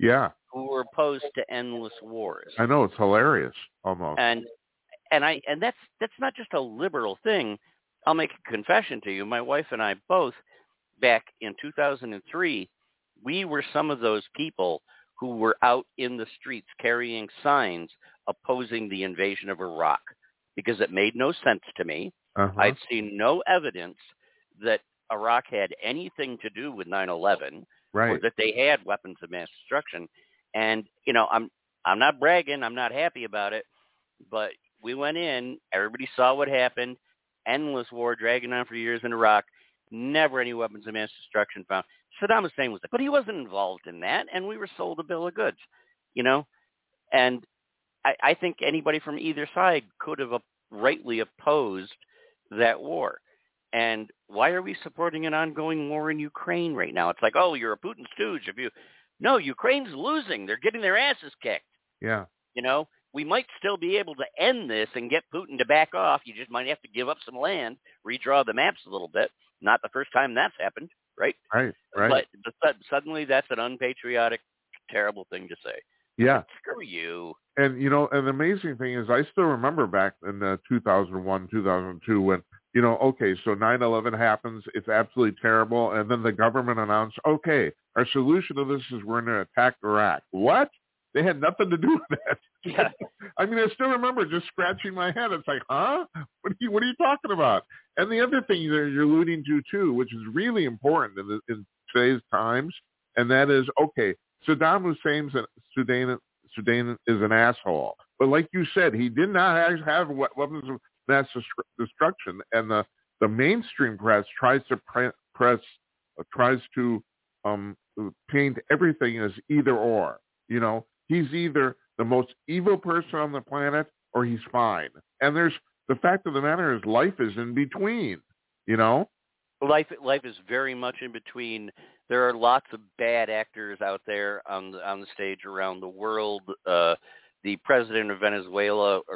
Yeah. who were opposed to endless wars. I know, it's hilarious almost. And and I and that's that's not just a liberal thing. I'll make a confession to you. My wife and I both, back in two thousand three, we were some of those people who were out in the streets carrying signs opposing the invasion of Iraq because it made no sense to me. Uh-huh. I'd seen no evidence that Iraq had anything to do with nine eleven Right. or that they had weapons of mass destruction. And, you know, I'm I'm not bragging. I'm not happy about it. But we went in. Everybody saw what happened. Endless war dragging on for years in Iraq. Never any weapons of mass destruction found. Saddam Hussein was there. But he wasn't involved in that. And we were sold a bill of goods, you know. And I, I think anybody from either side could have rightly opposed that war. And why are we supporting an ongoing war in Ukraine right now? It's like, oh, you're a Putin stooge. If you, no, Ukraine's losing. They're getting their asses kicked. Yeah. You know, we might still be able to end this and get Putin to back off. You just might have to give up some land, redraw the maps a little bit. Not the first time that's happened, right? Right, right. But, but suddenly that's an unpatriotic, terrible thing to say. Yeah. Like, screw you. And, you know, and the amazing thing is I still remember back in uh, two thousand one, two thousand two when, you know, okay, so nine eleven happens. It's absolutely terrible. And then the government announced, okay, our solution to this is we're going to attack Iraq. What? They had nothing to do with that. Yeah. I mean, I still remember just scratching my head. It's like, huh? What are you, what are you talking about? And the other thing that you're alluding to, too, which is really important in, the, in today's times, and that is, okay, Saddam Hussein's Sudan, Sudan is an asshole. But like you said, he did not have weapons of mass destruction, and the, the mainstream press tries to pre- press uh, tries to um, paint everything as either or. You know, he's either the most evil person on the planet or he's fine. And there's the fact of the matter is life is in between. You know, life life is very much in between. There are lots of bad actors out there on the, on the stage around the world. Uh, the president of Venezuela, or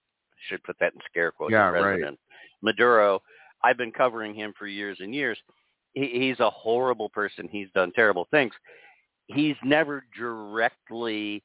I should put that in scare quotes, yeah, President right. Maduro. I've been covering him for years and years. He, he's a horrible person. He's done terrible things. He's never directly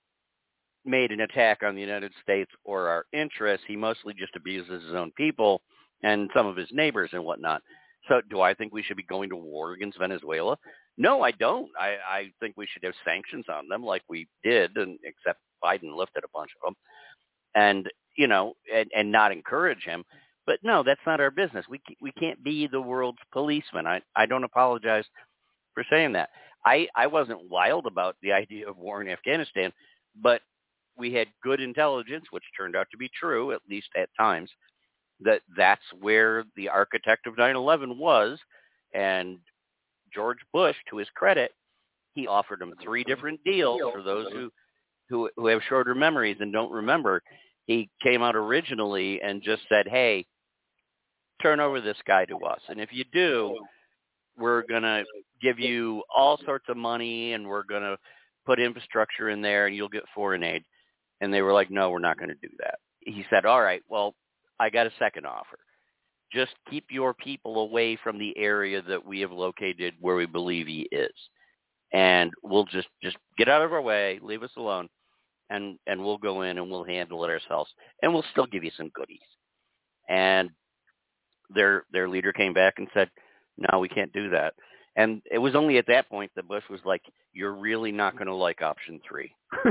made an attack on the United States or our interests. He mostly just abuses his own people and some of his neighbors and whatnot. So do I think we should be going to war against Venezuela? No, I don't. I, I think we should have sanctions on them like we did, and except Biden lifted a bunch of them, and, you know, and, and not encourage him. But no, that's not our business. We we can't be the world's policeman. I, I don't apologize for saying that. I, I wasn't wild about the idea of war in Afghanistan, but we had good intelligence, which turned out to be true, at least at times, that that's where the architect of nine eleven was. And George Bush, to his credit, he offered him three different deals. For those who, who, who have shorter memories and don't remember, he came out originally and just said, hey, turn over this guy to us. And if you do, we're going to give you all sorts of money, and we're going to put infrastructure in there, and you'll get foreign aid. And they were like, no, we're not going to do that. He said, all right, well, I got a second offer. Just keep your people away from the area that we have located where we believe he is. And we'll just, just get out of our way, leave us alone, and, and we'll go in and we'll handle it ourselves. And we'll still give you some goodies. And their their leader came back and said, no, we can't do that. And it was only at that point that Bush was like, you're really not going to like option three.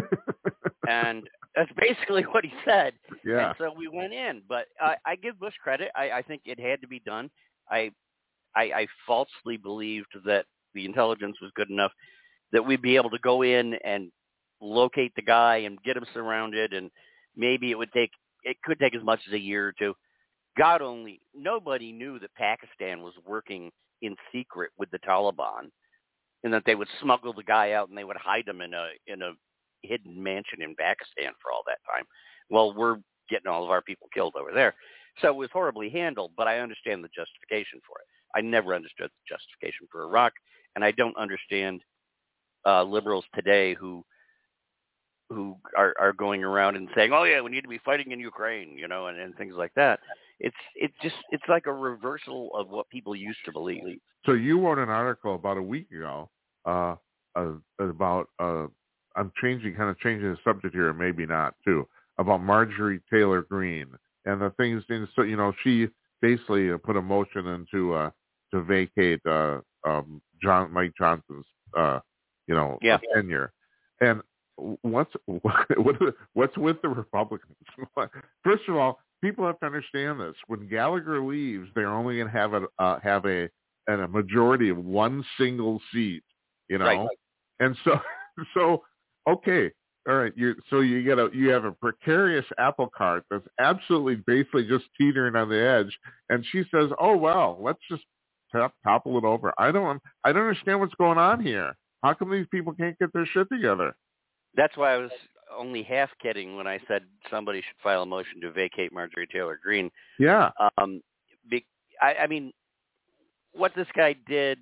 And that's basically what he said. Yeah. And so we went in. But I, I give Bush credit. I, I think it had to be done. I, I I falsely believed that the intelligence was good enough that we'd be able to go in and locate the guy and get him surrounded. And maybe it would take, it could take as much as a year or two. God only, nobody knew that Pakistan was working in secret with the Taliban, and that they would smuggle the guy out and they would hide him in a in a hidden mansion in Pakistan for all that time. Well, we're getting all of our people killed over there. So it was horribly handled, but I understand the justification for it. I never understood the justification for Iraq, and I don't understand uh, liberals today who who are, are going around and saying, oh, yeah, we need to be fighting in Ukraine, you know, and, and things like that. It's it's just it's like a reversal of what people used to believe. So you wrote an article about a week ago uh, uh, about uh, I'm changing, kind of changing the subject here, maybe not too, about Marjorie Taylor Greene and the things. In, so you know, she basically put a motion into uh, to vacate uh, um, John Mike Johnson's uh, you know Yeah. tenure. And what's what, what's with the Republicans? First of all, people have to understand this. When Gallagher leaves, they're only going to have a uh, have a and a majority of one single seat. You know, Right. and so so okay, all right. You so you get a you have a precarious apple cart that's absolutely basically just teetering on the edge, and she says, "Oh well, let's just top, topple it over." I don't I don't understand what's going on here. How come these people can't get their shit together? That's why I was only half kidding when I said somebody should file a motion to vacate Marjorie Taylor Greene. Yeah. Um, be, I, I mean, what this guy did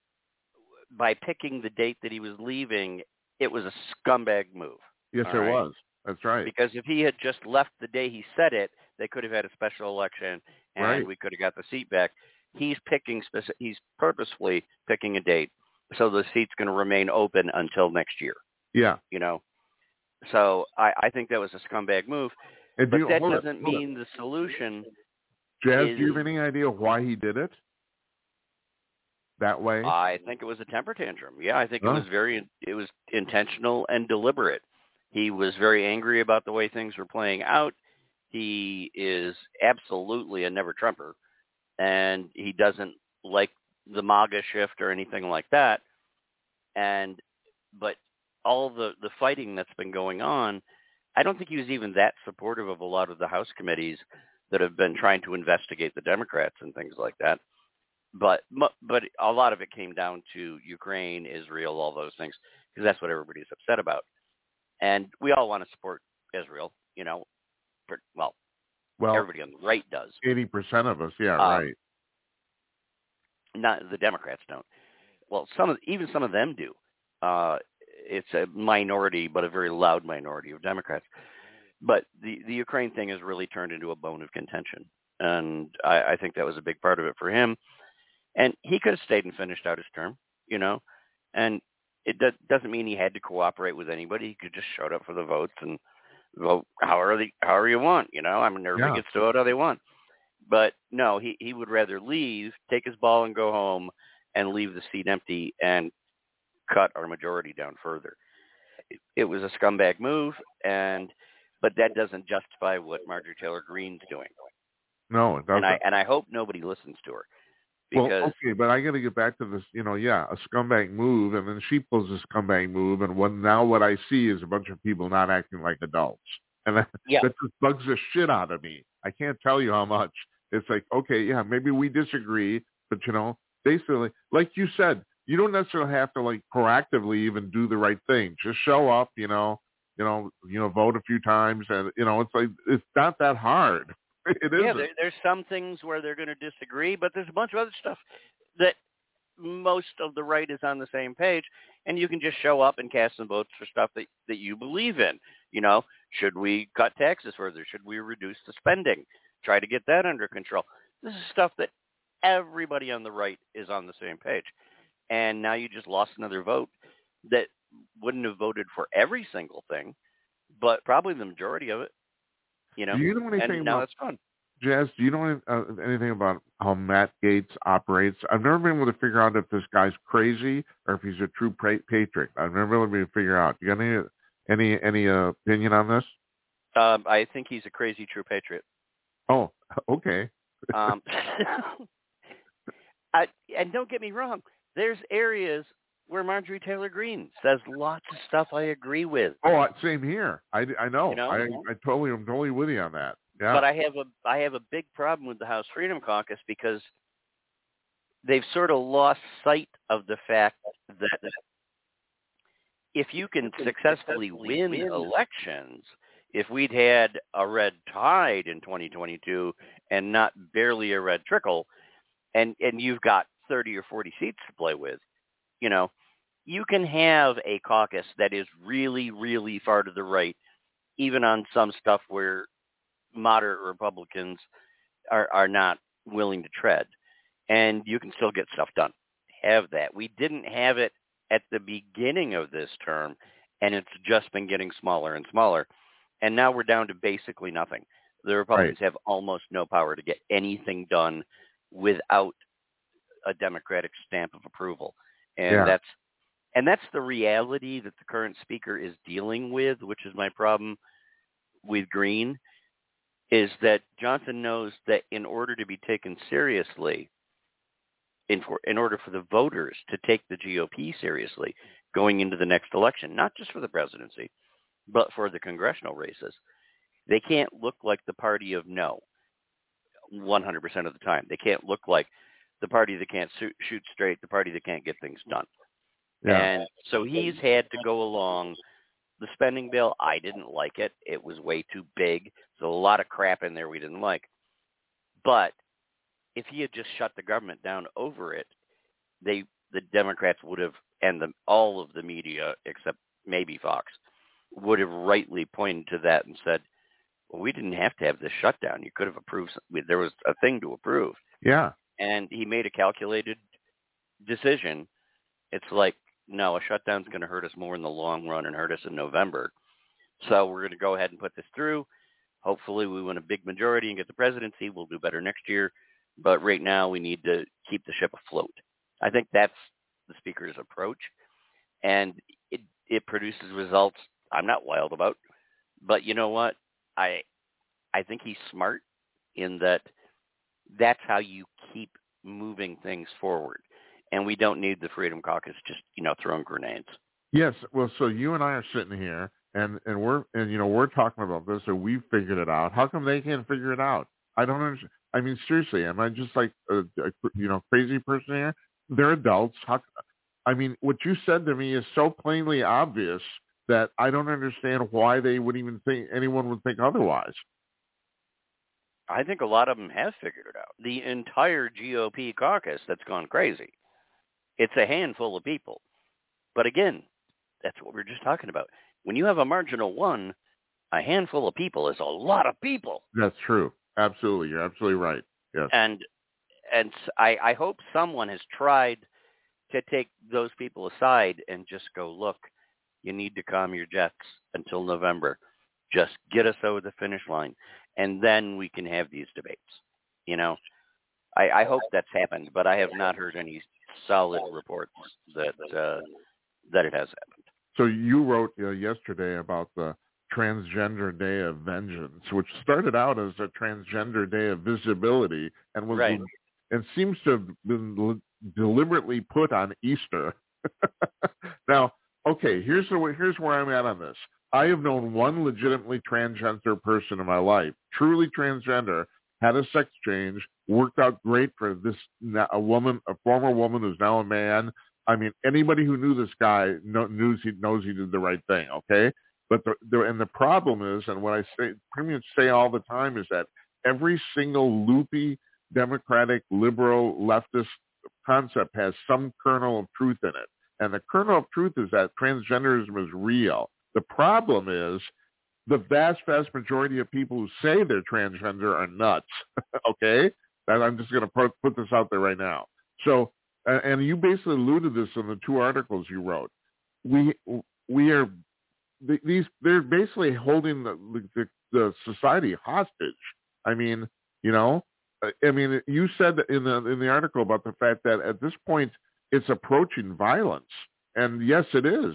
by picking the date that he was leaving, it was a scumbag move. Yes, it right? was. That's right. Because if he had just left the day he said it, they could have had a special election and Right. we could have got the seat back. He's picking specific, he's purposefully picking a date so the seat's going to remain open until next year. Yeah. You know, so I, I think that was a scumbag move, And but do you, that hold it, doesn't hold it. mean the solution Jazz, is. do you have any idea why he did it that way? I think it was a temper tantrum. Yeah, I think Oh. it was very, it was intentional and deliberate. He was very angry about the way things were playing out. He is absolutely a never Trumper, and he doesn't like the MAGA shift or anything like that. And but all the the fighting that's been going on, I don't think he was even that supportive of a lot of the House committees that have been trying to investigate the Democrats and things like that. But but a lot of it came down to Ukraine, Israel, all those things, because that's what everybody's upset about. And we all want to support Israel, you know. For, well, Well, everybody on the right does. eighty percent of us, yeah, Um, right. Not the Democrats don't. Well, some of even some of them do. Uh, it's a minority, but a very loud minority of Democrats. But the, the Ukraine thing has really turned into a bone of contention, and I, I think that was a big part of it for him. And he could have stayed and finished out his term, you know. And it do, doesn't mean he had to cooperate with anybody. He could just showed up for the votes and vote however the, however you want, you know. I mean, everybody Yeah. gets to vote how they want. But no, he, he would rather leave, take his ball and go home, and leave the seat empty and cut our majority down further. It, it was a scumbag move, and but that doesn't justify what Marjorie Taylor Greene's doing. No, it doesn't. And I and I hope nobody listens to her. Because, well, okay, but I got to get back to this. You know, yeah, a scumbag move, and then she pulls a scumbag move, and what now what I see is a bunch of people not acting like adults, and that, yeah. that just bugs the shit out of me. I can't tell you how much. It's like, okay, yeah, maybe we disagree, but you know, basically, like you said, you don't necessarily have to like proactively even do the right thing. Just show up, you know, you know, you know, vote a few times, and you know, it's like it's not that hard. It yeah, isn't. there, there's some things where they're going to disagree, but there's a bunch of other stuff that most of the right is on the same page, and you can just show up and cast some votes for stuff that, that you believe in. You know, should we cut taxes further? Should we reduce the spending? Try to get that under control. This is stuff that everybody on the right is on the same page. And now you just lost another vote that wouldn't have voted for every single thing, but probably the majority of it. You know, do you know anything and now about, it's fun. Jazz, do you know any, uh, anything about how Matt Gaetz operates? I've never been able to figure out if this guy's crazy or if he's a true pra- patriot. I've never been able to figure out. Do you got any any any uh, opinion on this? Um, I think he's a crazy true patriot. Oh, okay. Um, I, and don't get me wrong, there's areas where Marjorie Taylor Greene says lots of stuff I agree with. Oh, same here. I, I know. You know? I I totally I'm totally with you on that. Yeah. But I have a I have a big problem with the House Freedom Caucus because they've sort of lost sight of the fact that if you can successfully win elections, if we'd had a red tide in twenty twenty-two and not barely a red trickle, and, and you've got thirty or forty seats to play with, you know, you can have a caucus that is really, really far to the right, even on some stuff where moderate Republicans are, are not willing to tread, and you can still get stuff done. Have that. We didn't have it at the beginning of this term, and it's just been getting smaller and smaller. And now we're down to basically nothing. The Republicans Right. have almost no power to get anything done without a Democratic stamp of approval. And Yeah. that's and that's the reality that the current speaker is dealing with, which is my problem with Green, is that Johnson knows that in order to be taken seriously, in, for, in order for the voters to take the G O P seriously going into the next election, not just for the presidency, but for the congressional races, they can't look like the party of no one hundred percent of the time. They can't look like the party that can't shoot, shoot straight, the party that can't get things done. Yeah. And so he's had to go along. The spending bill, I didn't like it. It was way too big. There's a lot of crap in there we didn't like. But if he had just shut the government down over it, they the Democrats would have, and the, all of the media, except maybe Fox, would have rightly pointed to that and said, well, we didn't have to have this shutdown. You could have approved. There was a thing to approve. Yeah. And he made a calculated decision. It's like, no, a shutdown's going to hurt us more in the long run and hurt us in November. So we're going to go ahead and put this through. Hopefully we win a big majority and get the presidency. We'll do better next year. But right now we need to keep the ship afloat. I think that's the speaker's approach. And it, it produces results I'm not wild about. But you know what? I I think he's smart in that that's how you keep moving things forward. And we don't need the Freedom Caucus just, you know, throwing grenades. Yes. Well, so you and I are sitting here, and, and we're and you know we're talking about this, so we figured it out. How come they can't figure it out? I don't understand. I mean, seriously, am I just like a, a you know crazy person here? They're adults. How, I mean, what you said to me is so plainly obvious that I don't understand why they would even think anyone would think otherwise. I think a lot of them have figured it out. The entire G O P caucus that's gone crazy. It's a handful of people. But again, that's what we we're just talking about. When you have a marginal one, a handful of people is a lot of people. That's true. Absolutely. You're absolutely right. Yes. And and I, I hope someone has tried to take those people aside and just go, look, you need to calm your jets until November. Just get us over the finish line, and then we can have these debates. You know, I, I hope that's happened, but I have not heard any solid reports that uh, that it has happened. So you wrote uh, yesterday about the Transgender Day of Vengeance, which started out as a Transgender Day of Visibility and was right. and seems to have been deliberately put on Easter. Now, okay, here's the here's where I'm at on this. I have known one legitimately transgender person in my life, truly transgender, had a sex change, worked out great for this a woman, a former woman who's now a man. I mean, anybody who knew this guy knows he knows he did the right thing. Okay, but the, the and the problem is, and what I say pretty much say all the time is that every single loopy Democratic, liberal, leftist concept has some kernel of truth in it, and the kernel of truth is that transgenderism is real. The problem is the vast, vast majority of people who say they're transgender are nuts. Okay, and I'm just going to put, put this out there right now. So. Uh, and you basically alluded to this in the two articles you wrote. We we are these they're basically holding the, the the society hostage. I mean, you know, I mean, you said in the in the article about the fact that at this point it's approaching violence, and yes, it is.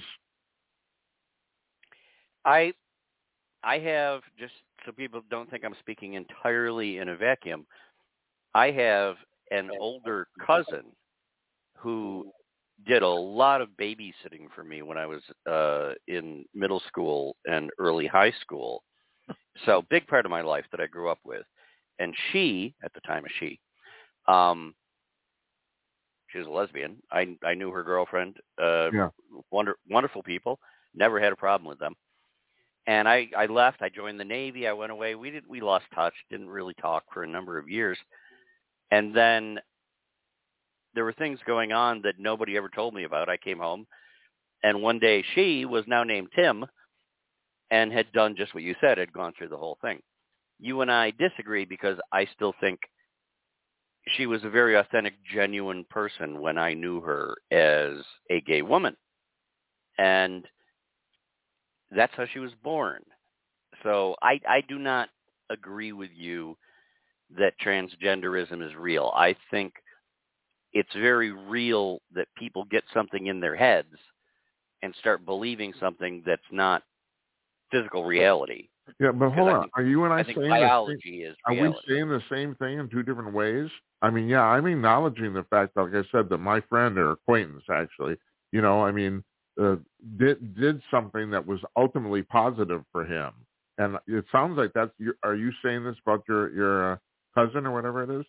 I I have, just so people don't think I'm speaking entirely in a vacuum, I have an older cousin who did a lot of babysitting for me when I was uh, in middle school and early high school. So big part of my life that I grew up with. And she, at the time of she, um, she was a lesbian. I I knew her girlfriend. Uh, yeah. Wonder, wonderful people. Never had a problem with them. And I, I left. I joined the Navy. I went away. We did we lost touch. Didn't really talk for a number of years. And then there were things going on that nobody ever told me about. I came home, and one day she was now named Tim and had done just what you said, had gone through the whole thing. You and I disagree because I still think she was a very authentic, genuine person when I knew her as a gay woman. And that's how she was born. So I, I do not agree with you that transgenderism is real. I think it's very real that people get something in their heads and start believing something that's not physical reality. Yeah, but hold on. Think, are you and I, I think saying biology the same, is are reality. we saying the same thing in two different ways? I mean, yeah, I'm acknowledging the fact, like I said, that my friend or acquaintance actually, you know, I mean, uh, did did something that was ultimately positive for him. And it sounds like that's, are you saying this about your, your uh, cousin or whatever it is?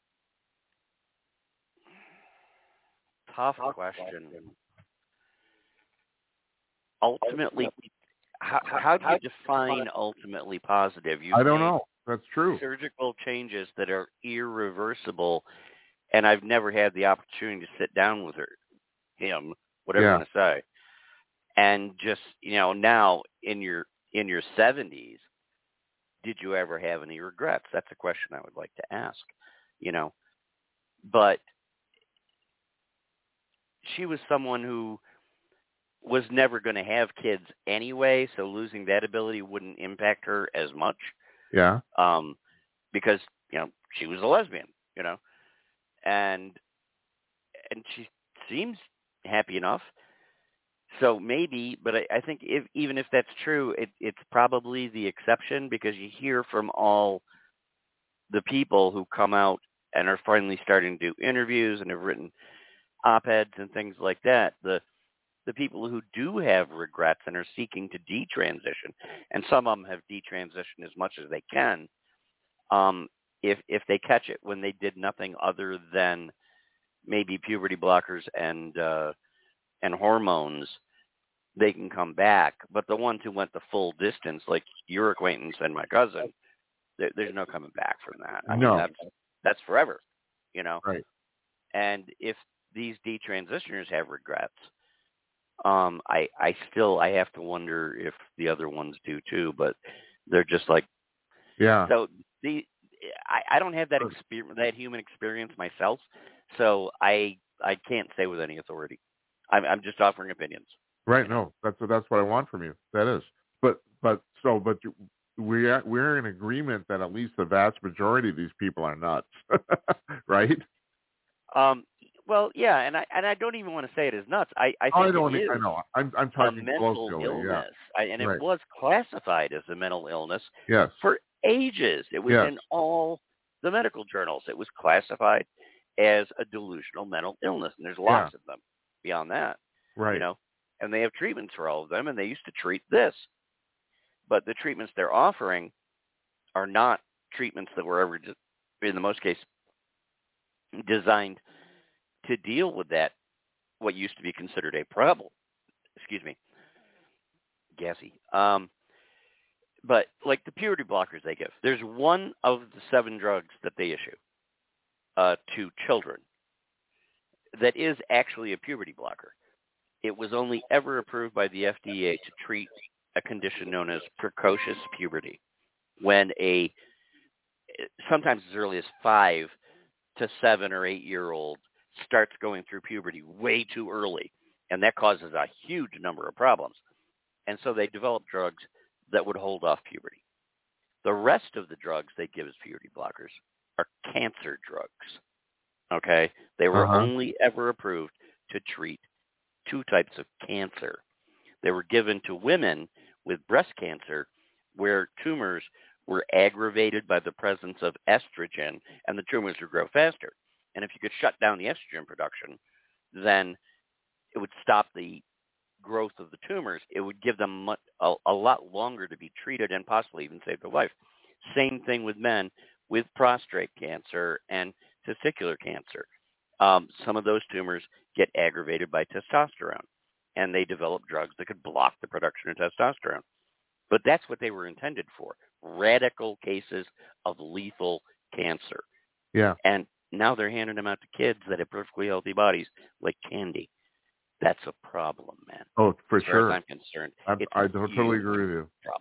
Tough question. Ultimately, how, how do you define ultimately positive? You've I don't made know. That's true. surgical changes that are irreversible, and I've never had the opportunity to sit down with her, him, whatever Yeah. you want to say. And just, you know, now in your in your seventies, did you ever have any regrets? That's a question I would like to ask, you know. But she was someone who was never going to have kids anyway, so losing that ability wouldn't impact her as much. Yeah. Um, because, you know, she was a lesbian, you know, and and she seems happy enough. So maybe, but I, I think if, even if that's true, it, it's probably the exception, because you hear from all the people who come out and are finally starting to do interviews and have written op-eds and things like that. The the people who do have regrets and are seeking to detransition, and some of them have detransitioned as much as they can, um, if if they catch it when they did nothing other than maybe puberty blockers and uh, and hormones, they can come back. But the ones who went the full distance, like your acquaintance and my cousin, there, there's no coming back from that. I no. mean, that's that's forever, you know. Right. And if these detransitioners have regrets, um, I I still I have to wonder if the other ones do too. But they're just like, yeah. So the I, I don't have that experience, that human experience myself, so I I can't say with any authority. I'm I'm just offering opinions. Right. No, that's that's what I want from you. That is. But but so but you, we are, we're in agreement that at least the vast majority of these people are nuts, right? Um. Well, yeah, and I and I don't even want to say it is nuts. I I think I don't. it is I know. I'm I'm a talking mental colloquially. illness, Yeah. I, and right. it was classified as a mental illness Yes. for ages. It was yes. in all the medical journals. It was classified as a delusional mental illness, and there's lots yeah. of them beyond that. Right. You know, and they have treatments for all of them, and they used to treat this. But the treatments they're offering are not treatments that were ever, in the most case, designed to deal with that, what used to be considered a problem. Excuse me. Gassy. Um, but like the puberty blockers they give, there's one of the seven drugs that they issue uh, to children that is actually a puberty blocker. It was only ever approved by the F D A to treat a condition known as precocious puberty, when a sometimes as early as five to seven or eight year old starts going through puberty way too early, and that causes a huge number of problems. And so they developed drugs that would hold off puberty. The rest of the drugs they give as puberty blockers are cancer drugs. Okay? They were uh-huh. only ever approved to treat two types of cancer. They were given to women with breast cancer where tumors were aggravated by the presence of estrogen, and the tumors would grow faster. And if you could shut down the estrogen production, then it would stop the growth of the tumors. It would give them a, a lot longer to be treated and possibly even save their life. Same thing with men with prostate cancer and testicular cancer. Um, some of those tumors get aggravated by testosterone, and they develop drugs that could block the production of testosterone. But that's what they were intended for, radical cases of lethal cancer. Yeah. And now they're handing them out to kids that have perfectly healthy bodies like candy. That's a problem, man. Oh, for as far sure. as I'm concerned. I, It's I a totally huge agree with you. problem.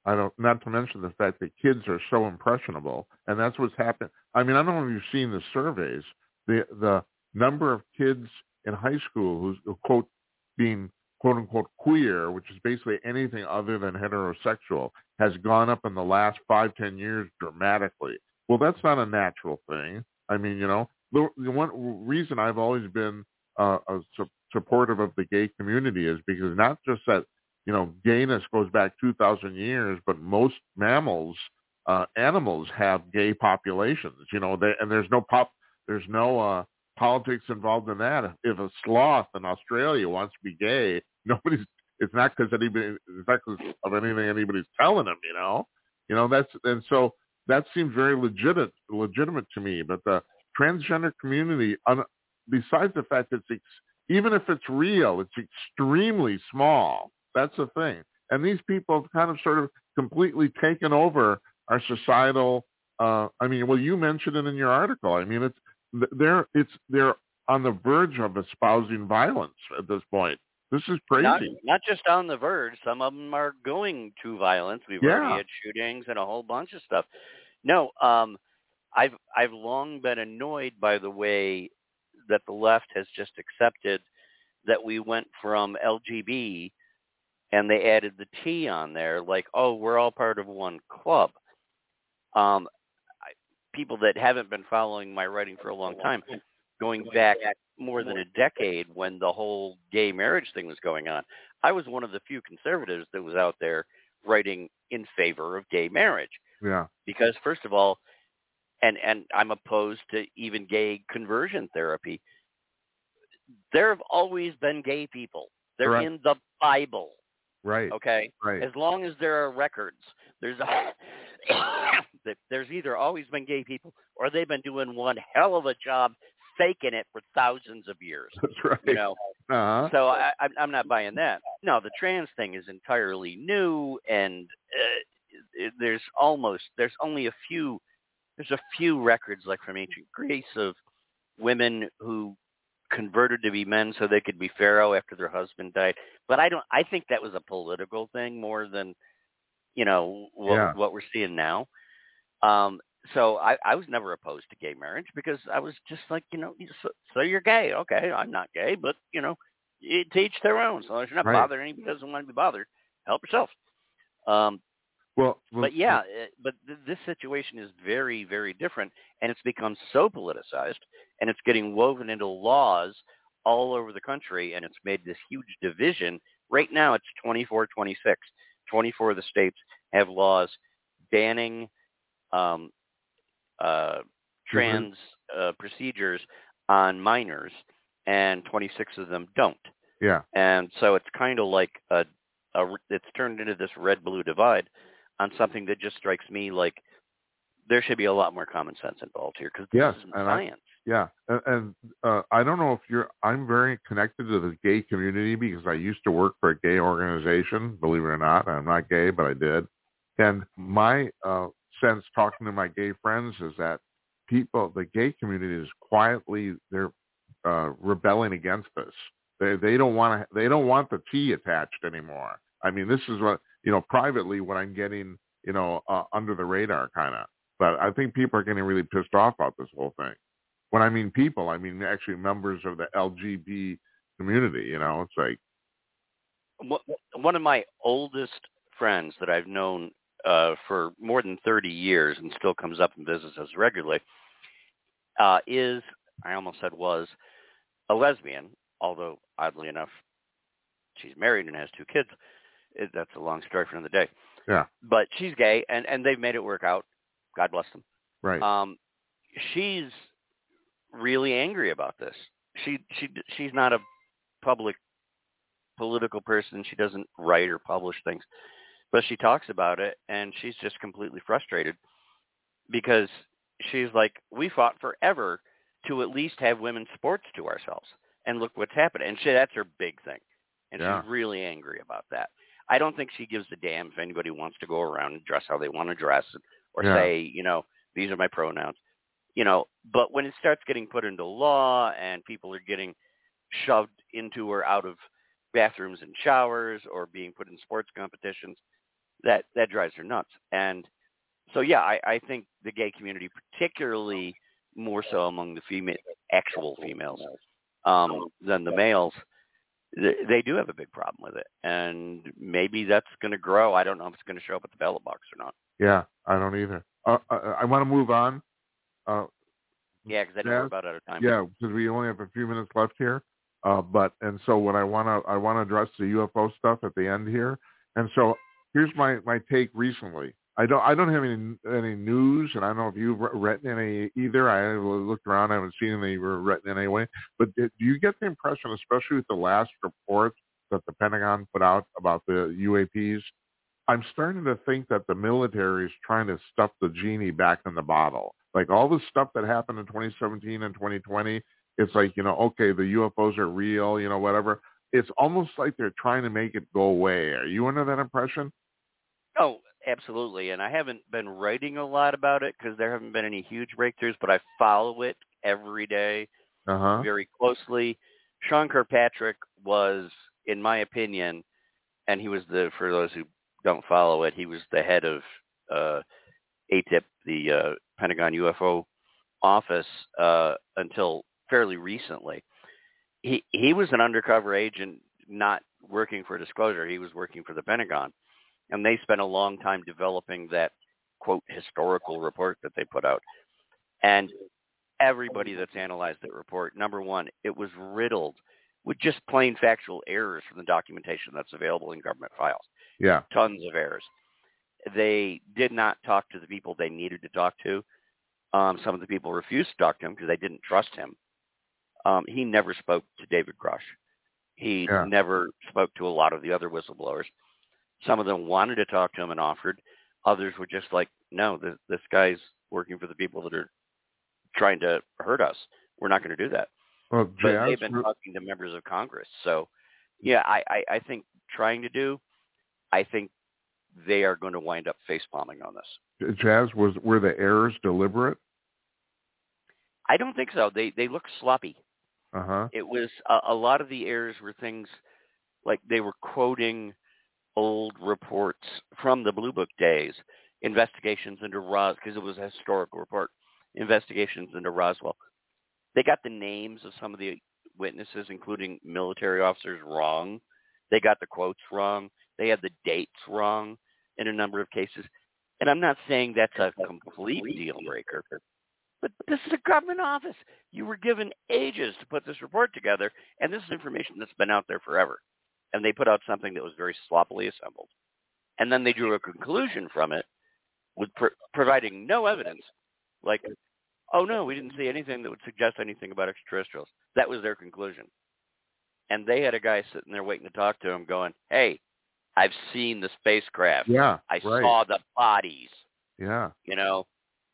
I don't, not to mention the fact that kids are so impressionable, and that's what's happened. I mean, I don't know if you've seen the surveys. The the number of kids in high school who's who, quote being quote unquote queer, which is basically anything other than heterosexual, has gone up in the last five ten years dramatically. Well, that's not a natural thing. I mean, you know, the, the one reason I've always been uh, a su- supportive of the gay community is because not just that, you know, gayness goes back two thousand years, but most mammals, uh, animals have gay populations, you know, they, and there's no pop, there's no uh, politics involved in that. If, if a sloth in Australia wants to be gay, nobody's, it's not because anybody, it's not because of anything anybody's telling them, you know, you know, that's, and so that seems very legitimate, legitimate to me. But the transgender community, un, besides the fact that it's, ex, even if it's real, it's extremely small. That's the thing. And these people have kind of sort of completely taken over our societal, uh, I mean, well, you mentioned it in your article. I mean, it's, they're, it's, they're on the verge of espousing violence at this point. This is crazy. Not, not just on the verge. Some of them are going to violence. We've yeah. already had shootings and a whole bunch of stuff. No, um, I've I've long been annoyed by the way that the left has just accepted that we went from L G B and they added the T on there, like, oh, we're all part of one club. Um, I, people that haven't been following my writing for a long time, going back more than a decade when the whole gay marriage thing was going on, I was one of the few conservatives that was out there writing in favor of gay marriage. Yeah. Because first of all, and, and I'm opposed to even gay conversion therapy. There have always been gay people. They're right. in the Bible. Right. Okay? Right. As long as there are records, there's a, there's either always been gay people or they've been doing one hell of a job faking it for thousands of years. That's right. You know, uh-huh. so I, I'm not buying that. No, the trans thing is entirely new, and uh, there's almost there's only a few there's a few records like from ancient Greece of women who converted to be men so they could be pharaoh after their husband died. But I don't. I think that was a political thing more than you know what yeah. what we're seeing now. Um, So I, I was never opposed to gay marriage because I was just like, you know, so, so you're gay. Okay, I'm not gay, but, you know, you teach their own. So as you're not right. bothering anybody who doesn't want to be bothered, help yourself. Um, well, well, but, yeah, well, but th- this situation is very, very different, and it's become so politicized, and it's getting woven into laws all over the country, and it's made this huge division. Right now it's twenty-four twenty-six. twenty-four of the states have laws banning um, Uh, trans uh, procedures on minors, and twenty-six of them don't. Yeah. And so it's kind of like a, a, it's turned into this red-blue divide on something that just strikes me like there should be a lot more common sense involved here because this yes, isn't and science. I, yeah, and, and uh, I don't know if you're. I'm very connected to the gay community because I used to work for a gay organization. Believe it or not, I'm not gay, but I did. And my uh, sense talking to my gay friends is that people, the gay community is quietly, they're uh, rebelling against this. They they don't want to, they don't want the T attached anymore. I mean, this is what, you know, privately what I'm getting, you know, uh, under the radar kind of. But I think people are getting really pissed off about this whole thing. When I mean people, I mean actually members of the L G B community, you know, it's like. One of my oldest friends that I've known Uh, for more than thirty years and still comes up and visits us regularly, uh, is, I almost said was, a lesbian, although oddly enough, she's married and has two kids. It, that's a long story for another day. Yeah. But she's gay, and, and they've made it work out. God bless them. Right. Um, she's really angry about this. She she She's not a public political person. She doesn't write or publish things. But she talks about it, and she's just completely frustrated because she's like, we fought forever to at least have women's sports to ourselves, and look what's happened. And she, that's her big thing, and yeah. she's really angry about that. I don't think she gives a damn if anybody wants to go around and dress how they want to dress or yeah. say, you know, these are my pronouns, you know. But when it starts getting put into law and people are getting shoved into or out of bathrooms and showers or being put in sports competitions, that that drives her nuts. And so, yeah, I, I think the gay community, particularly more so among the female, actual females, um, than the males, they, they do have a big problem with it. And maybe that's going to grow. I don't know if it's going to show up at the ballot box or not. Yeah, I don't either. Uh, I, I want to move on. Uh, yeah, because I know we're about out of time. Yeah, because we only have a few minutes left here. Uh, but and so what I want to I want to address the U F O stuff at the end here. And so here's my, my take recently. I don't I don't have any any news, and I don't know if you've written any either. I looked around, I haven't seen any written anyway. But do you get the impression, especially with the last report that the Pentagon put out about the U A Ps, I'm starting to think that the military is trying to stuff the genie back in the bottle. Like all the stuff that happened in twenty seventeen and twenty twenty, it's like, you know, okay, the U F Os are real, you know, whatever. It's almost like they're trying to make it go away. Are you under that impression? Oh, absolutely. And I haven't been writing a lot about it because there haven't been any huge breakthroughs, but I follow it every day uh-huh. very closely. Sean Kirkpatrick was, in my opinion, and he was the, for those who don't follow it, he was the head of uh, A T I P, the uh, Pentagon U F O office, uh, until fairly recently. He he was an undercover agent, not working for disclosure. He was working for the Pentagon. And they spent a long time developing that, quote, historical report that they put out. And everybody that's analyzed that report, number one, it was riddled with just plain factual errors from the documentation that's available in government files. Yeah. Tons of errors. They did not talk to the people they needed to talk to. Um, some of the people refused to talk to him because they didn't trust him. Um, he never spoke to David Grush. He yeah. never spoke to a lot of the other whistleblowers. Some of them wanted to talk to him and offered. Others were just like, no, this, this guy's working for the people that are trying to hurt us. We're not going to do that. Well, but Jazz, they've been talking to members of Congress. So, yeah, I, I, I think trying to do, I think they are going to wind up face-palming on this. Jazz, was were the errors deliberate? I don't think so. They they look sloppy. Uh-huh. It was a, a lot of the errors were things like they were quoting old reports from the Blue Book days, investigations into Ros, because it was a historical report, investigations into Roswell. They got the names of some of the witnesses, including military officers, wrong. They got the quotes wrong. They had the dates wrong in a number of cases. And I'm not saying that's a complete deal breaker, but this is a government office. You were given ages to put this report together, and this is information that's been out there forever. And they put out something that was very sloppily assembled. And then they drew a conclusion from it with pr- providing no evidence. Like, oh, no, we didn't see anything that would suggest anything about extraterrestrials. That was their conclusion. And they had a guy sitting there waiting to talk to him going, hey, I've seen the spacecraft. Yeah, I right. saw the bodies. Yeah. You know?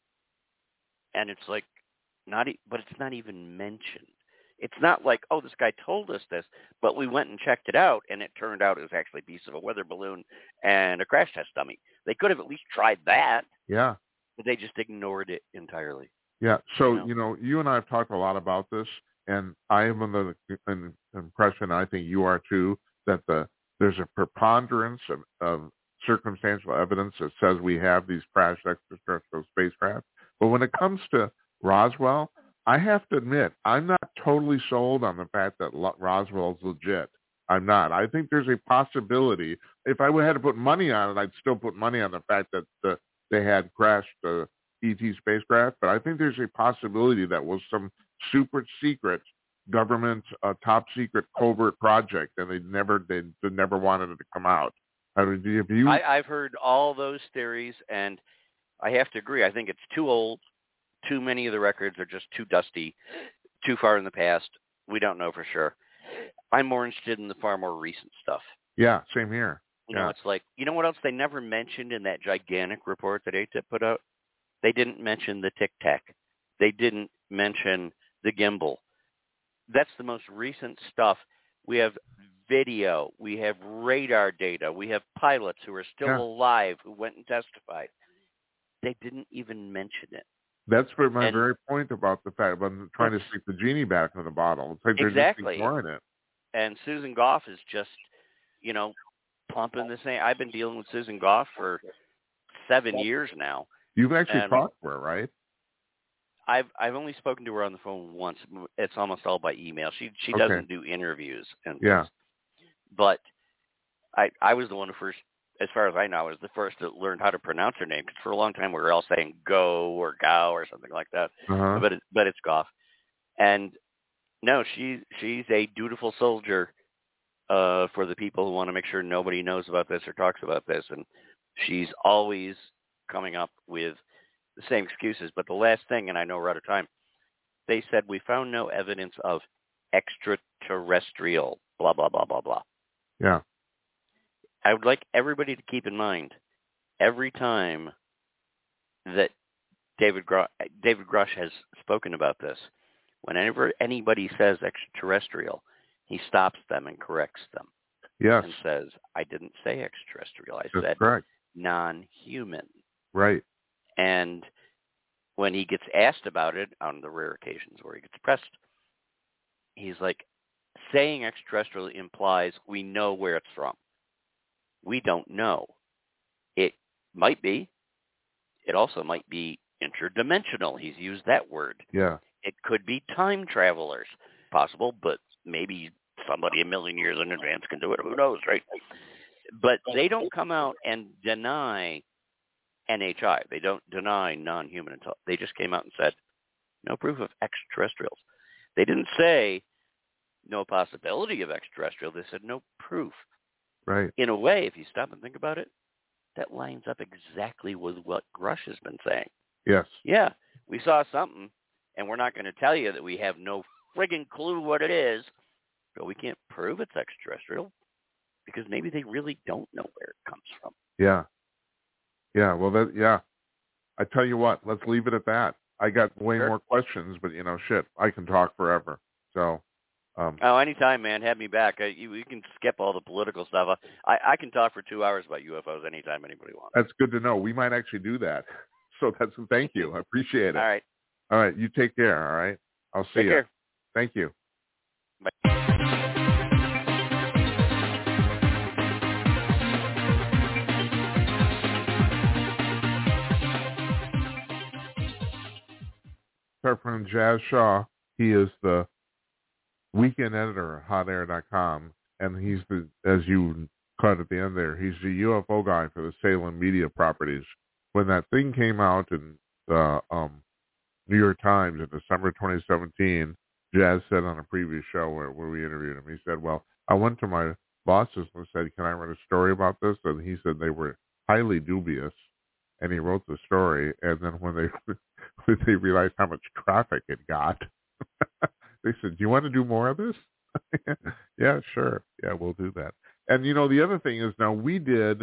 And it's like, not, e- but it's not even mentioned. It's not like, oh, this guy told us this, but we went and checked it out, and it turned out it was actually a piece of a weather balloon and a crash test dummy. They could have at least tried that. Yeah. But they just ignored it entirely. Yeah. So, you know, you know, you and I have talked a lot about this, and I am under the impression, I think you are too, that the there's a preponderance of, of circumstantial evidence that says we have these crashed extraterrestrial spacecraft. But when it comes to Roswell, I have to admit, I'm not totally sold on the fact that Roswell is legit. I'm not. I think there's a possibility. If I had to put money on it, I'd still put money on the fact that uh, they had crashed uh, E T spacecraft. But I think there's a possibility that was some super secret government, uh, top secret covert project, and they never they, they never wanted it to come out. I mean, have you? I, I've heard all those theories, and I have to agree. I think it's too old. Too many of the records are just too dusty, too far in the past. We don't know for sure. I'm more interested in the far more recent stuff. Yeah, same here. You yeah. know, it's like, you know what else they never mentioned in that gigantic report that A T I P put out? They didn't mention the Tic Tac. They didn't mention the gimbal. That's the most recent stuff. We have video. We have radar data. We have pilots who are still yeah. alive who went and testified. They didn't even mention it. That's for my and, very point about the fact about trying to stick the genie back in the bottle. It's like they're exactly. just ignoring it. And Susan Goff is just, you know, clumping the same. I've been dealing with Susan Goff for seven years now. You've actually and talked to her, right? I've I've only spoken to her on the phone once. It's almost all by email. She she Okay. doesn't do interviews and Yeah. things. But I I was the one who first, as far as I know, was the first that learned how to pronounce her name. Because for a long time we were all saying Go or Gao or something like that. Uh-huh. But it, but it's Goff. And no, she she's a dutiful soldier uh, for the people who want to make sure nobody knows about this or talks about this. And she's always coming up with the same excuses. But the last thing, and I know we're out of time, they said we found no evidence of extraterrestrial blah, blah, blah, blah, blah. Yeah. I would like everybody to keep in mind, every time that David Gro- David Grush has spoken about this, whenever anybody says extraterrestrial, he stops them and corrects them. Yes. And says, I didn't say extraterrestrial. I That's said correct. non-human. Right. And when he gets asked about it on the rare occasions where he gets pressed, he's like, saying extraterrestrial implies we know where it's from. We don't know. It might be. It also might be interdimensional. He's used that word. Yeah. It could be time travelers. Possible, but maybe somebody a million years in advance can do it. Who knows, right? But they don't come out and deny N H I. They don't deny non-human intelligence. They just came out and said, no proof of extraterrestrials. They didn't say no possibility of extraterrestrial. They said no proof. Right. In a way, if you stop and think about it, that lines up exactly with what Grush has been saying. Yes. Yeah, we saw something, and we're not going to tell you that we have no friggin' clue what it is, but we can't prove it's extraterrestrial because maybe they really don't know where it comes from. Yeah. Yeah. Well, that, yeah. I tell you what, let's leave it at that. I got way Sure. more questions, but, you know, shit, I can talk forever. So. Um, oh, anytime, man. Have me back. I, you, you can skip all the political stuff. I, I can talk for two hours about U F Os anytime anybody wants. That's good to know. We might actually do that. So that's thank you. I appreciate it. All right. All right. You take care. All right. I'll see Take you. care. Thank you. Bye. Our friend Jazz Shaw. He is the weekend editor at hot air dot com, and he's the, as you caught at the end there, he's the U F O guy for the Salem Media Properties. When that thing came out in the um, New York Times in December twenty seventeen, Jazz said on a previous show where, where we interviewed him, he said, well, I went to my bosses and said, can I write a story about this? And he said they were highly dubious, and he wrote the story. And then when they when they realized how much traffic it got, they said, do you want to do more of this? Yeah, sure. Yeah, we'll do that. And, you know, the other thing is now we did,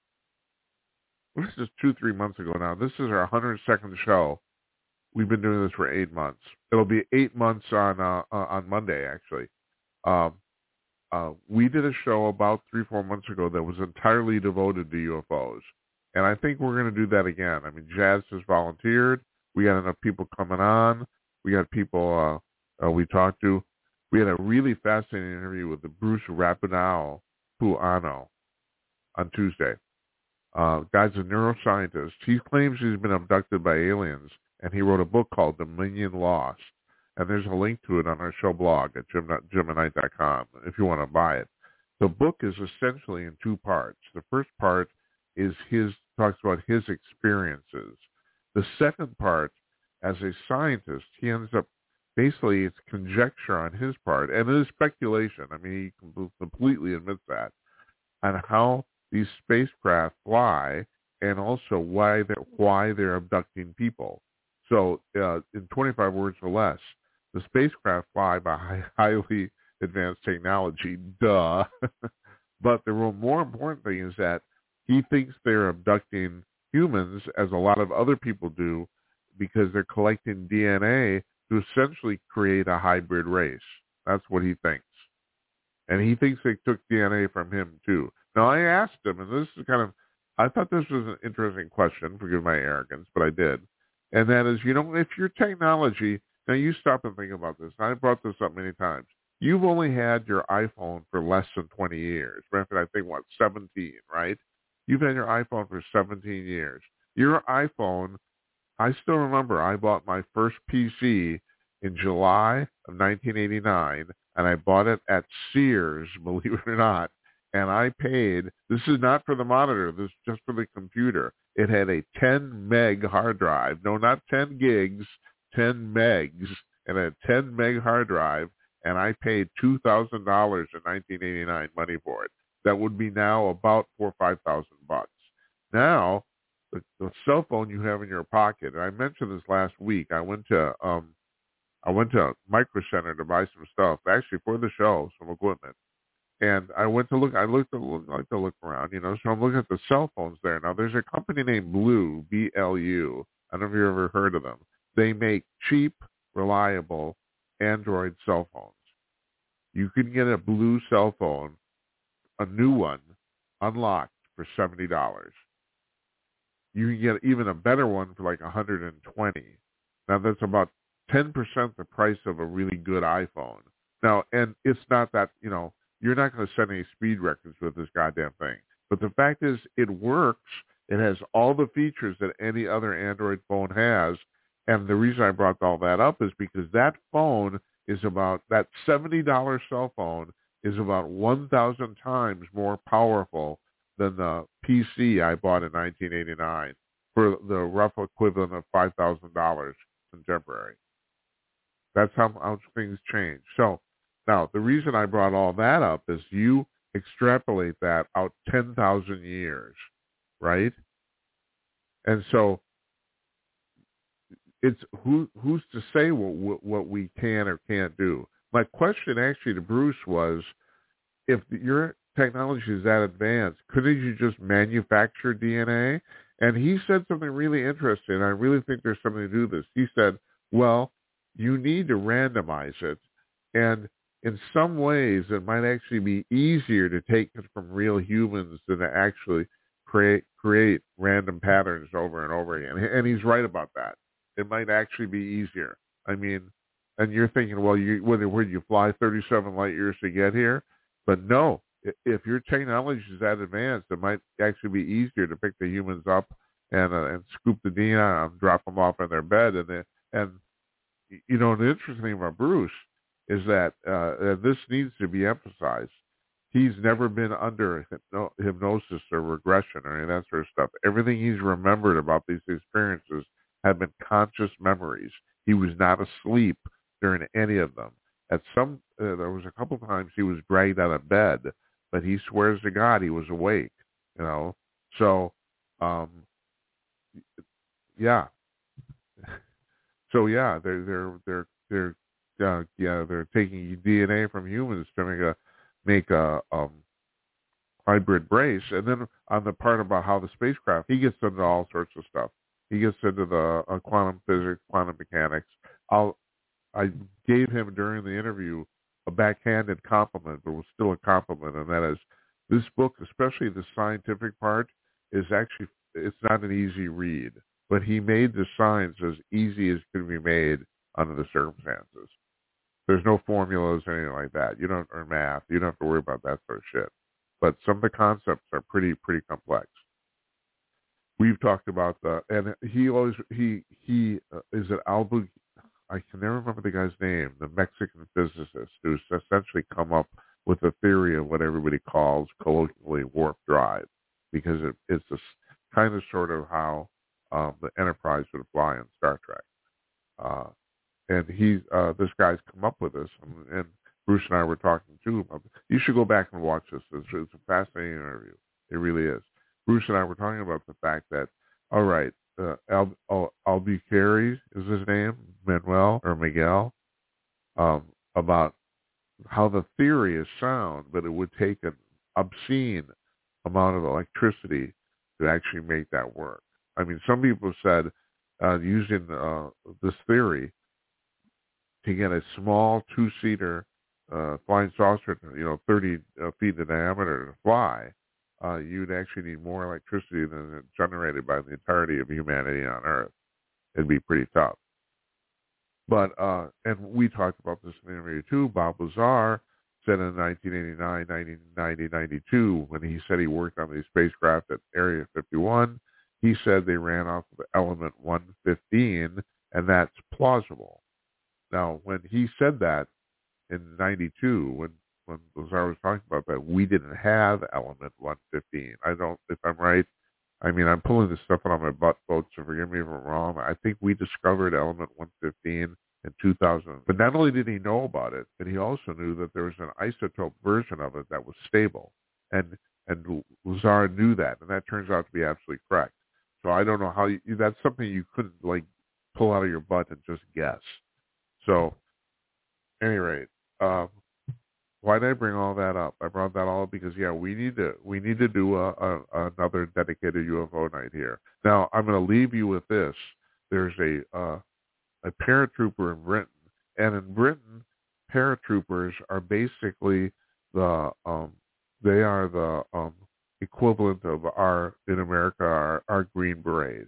this is two, three months ago now. This is our one hundred second show. We've been doing this for eight months. It'll be eight months on uh, uh, on Monday, actually. Um, uh, we did a show about three, four months ago that was entirely devoted to U F Os. And I think we're going to do that again. I mean, Jazz has volunteered. We got enough people coming on. We got people uh, uh, we talked to. We had a really fascinating interview with the Bruce Rapinoe Puano on Tuesday. Uh, guy's a neuroscientist. He claims he's been abducted by aliens, and he wrote a book called Dominion Lost. And there's a link to it on our show blog at jim and knight dot com if you want to buy it. The book is essentially in two parts. The first part is his talks about his experiences. The second part, as a scientist, he ends up basically it's conjecture on his part, and it is speculation. I mean, he completely admits that, on how these spacecraft fly and also why they're, why they're abducting people. So uh, in twenty-five words or less, the spacecraft fly by high, highly advanced technology, duh. But the more important thing is that he thinks they're abducting humans, as a lot of other people do, because they're collecting D N A to essentially create a hybrid race. That's what he thinks. And he thinks they took D N A from him, too. Now, I asked him, and this is kind of, I thought this was an interesting question, forgive my arrogance, but I did. And that is, you know, if your technology, now you stop and think about this, and I brought this up many times, you've only had your iPhone for less than twenty years. Matter I think, what, seventeen, right? You've had your iPhone for seventeen years. Your iPhone, I still remember I bought my first P C in July of nineteen eighty-nine, and I bought it at Sears, believe it or not. And I paid, this is not for the monitor, this is just for the computer. It had a ten meg hard drive. No, not ten gigs, ten megs, and a ten meg hard drive. And I paid two thousand dollars in nineteen eighty-nine money for it. That would be now about four or five thousand bucks. Now, the, the cell phone you have in your pocket, and I mentioned this last week. I went to um, I went to Micro Center to buy some stuff, actually for the show, some equipment. And I went to look. I looked to look, like to look around, you know. So I'm looking at the cell phones there. Now, there's a company named Blue, B L U. I don't know if you've ever heard of them. They make cheap, reliable Android cell phones. You can get a Blue cell phone, a new one, unlocked for seventy dollars. You can get even a better one for like one hundred twenty dollars. Now, that's about ten percent the price of a really good iPhone. Now, and it's not that, you know, you're not going to set any speed records with this goddamn thing. But the fact is, it works. It has all the features that any other Android phone has. And the reason I brought all that up is because that phone is about, that seventy dollars cell phone is about one thousand times more powerful than the P C I bought in nineteen eighty-nine for the rough equivalent of five thousand dollars contemporary. That's how, how things change. So now, the reason I brought all that up is you extrapolate that out ten thousand years, right? And so it's who who's to say what, what we can or can't do? My question actually to Bruce was, if your technology is that advanced, couldn't you just manufacture D N A? And he said something really interesting. I really think there's something to do this. He said, well, you need to randomize it. And in some ways, it might actually be easier to take it from real humans than to actually create create random patterns over and over again. And he's right about that. It might actually be easier. I mean, and you're thinking, well, you whether would you fly thirty-seven light years to get here? But no, if your technology is that advanced, it might actually be easier to pick the humans up and uh, and scoop the D N A and drop them off in their bed. And they, and you know, the interesting thing about Bruce is that uh, this needs to be emphasized. He's never been under hypno- hypnosis or regression or any of that sort of stuff. Everything he's remembered about these experiences have been conscious memories. He was not asleep during any of them. At some, uh, there was a couple times he was dragged out of bed, but he swears to God he was awake. You know, so um, yeah, so yeah, they're they're they're they're uh, yeah they're taking D N A from humans to make a make a um, hybrid brace, and then on the part about how the spacecraft, he gets into all sorts of stuff. He gets into the uh, quantum physics, quantum mechanics. I'll I gave him during the interview a backhanded compliment, but it was still a compliment, and that is this book, especially the scientific part, is actually, it's not an easy read, but he made the science as easy as can be made under the circumstances. There's no formulas or anything like that. You don't earn math. You don't have to worry about that sort of shit. But some of the concepts are pretty, pretty complex. We've talked about the, and he always, he, he uh, is an Albu, I can never remember the guy's name, the Mexican physicist who's essentially come up with a theory of what everybody calls colloquially warp drive, because it, it's a, kind of sort of how um, the Enterprise would fly in Star Trek. Uh, and he, uh, this guy's come up with this, and, and Bruce and I were talking to him. You should go back and watch this. It's, it's a fascinating interview. It really is. Bruce and I were talking about the fact that, all right, uh, Al, Al, Albuquerque is his name, Manuel or Miguel, um, about how the theory is sound, but it would take an obscene amount of electricity to actually make that work. I mean, some people said uh, using uh, this theory to get a small two-seater uh, flying saucer, you know, thirty uh, feet in diameter to fly, uh, you'd actually need more electricity than is generated by the entirety of humanity on Earth. It'd be pretty tough. But, uh, and we talked about this in the interview too. Bob Lazar said in nineteen eighty-nine, nineteen ninety, ninety-two, when he said he worked on these spacecraft at Area fifty-one, he said they ran off of Element one fifteen, and that's plausible. Now, when he said that in ninety-two, when, when Lazar was talking about that, we didn't have Element one fifteen. I don't, if I'm right, I mean, I'm pulling this stuff out of my butt, folks, so forgive me if I'm wrong. I think we discovered Element one fifteen in two thousand. But not only did he know about it, but he also knew that there was an isotope version of it that was stable. And and Lazar knew that, and that turns out to be absolutely correct. So I don't know how you, that's something you couldn't, like, pull out of your butt and just guess. So, at any rate, um, why did I bring all that up? I brought that all up because, yeah, we need to we need to do a, a, another dedicated U F O night here. Now, I'm going to leave you with this. There's a uh, a paratrooper in Britain, and in Britain, paratroopers are basically the um, they are the um, equivalent of our in America our, our Green Berets.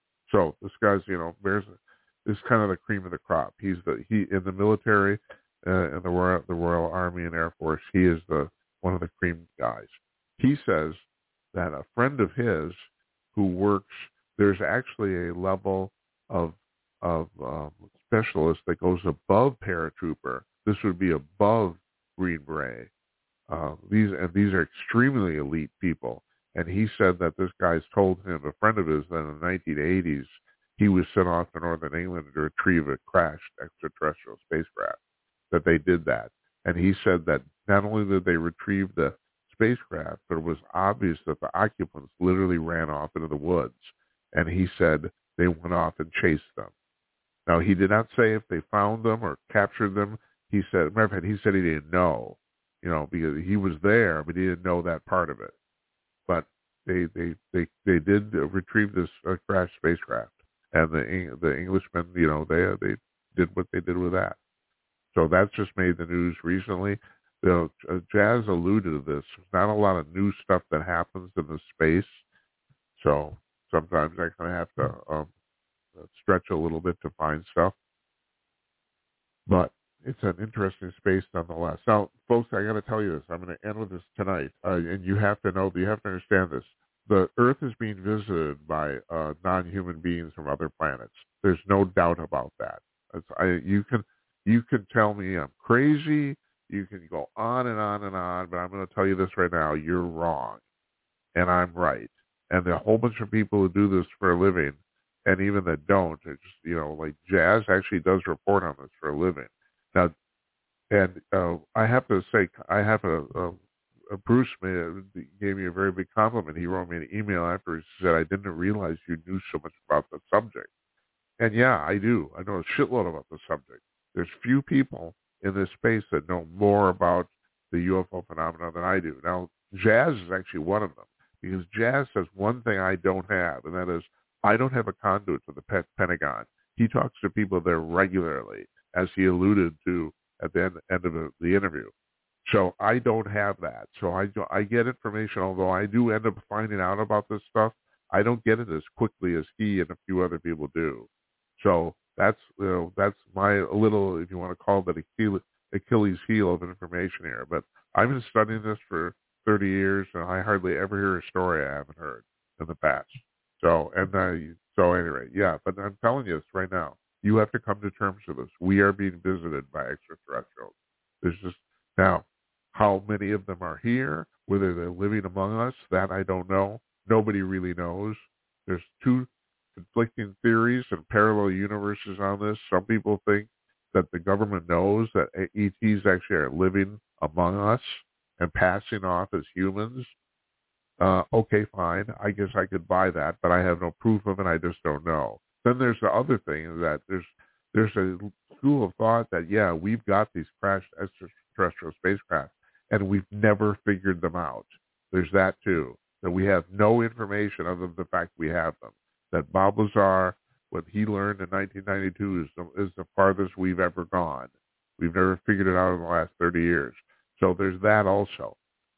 So this guy's, you know, there's this kind of the cream of the crop. He's the he in the military. Uh, in the Royal, the Royal Army and Air Force, he is the one of the cream guys. He says that a friend of his who works, there's actually a level of of um, specialist that goes above paratrooper. This would be above Green Beret. Uh, these and these are extremely elite people. And he said that this guy's told him, a friend of his, that in the nineteen eighties he was sent off to Northern England to retrieve a crashed extraterrestrial spacecraft. That they did that. And he said that not only did they retrieve the spacecraft, but it was obvious that the occupants literally ran off into the woods. And he said they went off and chased them. Now, he did not say if they found them or captured them. He said, matter of fact, he said he didn't know, you know, because he was there, but he didn't know that part of it. But they they they, they did retrieve this uh, crashed spacecraft. And the the Englishmen, you know, they they did what they did with that. So that's just made the news recently. You know, Jazz alluded to this. There's not a lot of new stuff that happens in the space. So sometimes I kind of have to um, stretch a little bit to find stuff. But it's an interesting space nonetheless. Now, folks, I got to tell you this. I'm going to end with this tonight. Uh, and you have to know, you have to understand this. The Earth is being visited by uh, non-human beings from other planets. There's no doubt about that. It's, I, you can... You can tell me I'm crazy. You can go on and on and on, but I'm going to tell you this right now. You're wrong, and I'm right. And there are a whole bunch of people who do this for a living, and even that don't. It's just, you know, like Jazz actually does report on this for a living. Now, and uh, I have to say, I have a, a, a Bruce made, gave me a very big compliment. He wrote me an email after. He said, I didn't realize you knew so much about the subject. And yeah, I do. I know a shitload about the subject. There's few people in this space that know more about the U F O phenomena than I do. Now, Jazz is actually one of them, because Jazz says one thing I don't have, and that is I don't have a conduit to the Pet- Pentagon. He talks to people there regularly, as he alluded to at the end, end of the, the interview. So I don't have that. So I, I get information, although I do end up finding out about this stuff. I don't get it as quickly as he and a few other people do. So that's, you know, that's my little, if you want to call it, Achilles, Achilles heel of information here. But I've been studying this for thirty years, and I hardly ever hear a story I haven't heard in the past. So, and I, so anyway, yeah, but I'm telling you this right now. You have to come to terms with this. We are being visited by extraterrestrials. There's just, now, how many of them are here, whether they're living among us, that I don't know. Nobody really knows. There's two conflicting theories and parallel universes on this. Some people think that the government knows that E Ts actually are living among us and passing off as humans. Uh, okay, fine. I guess I could buy that, but I have no proof of it. I just don't know. Then there's the other thing that there's there's a school of thought that, yeah, we've got these crashed extraterrestrial spacecraft, and we've never figured them out. There's that, too, that we have no information other than the fact we have them. That Bob Lazar, what he learned in nineteen ninety-two, is the, is the farthest we've ever gone. We've never figured it out in the last thirty years. So there's that also.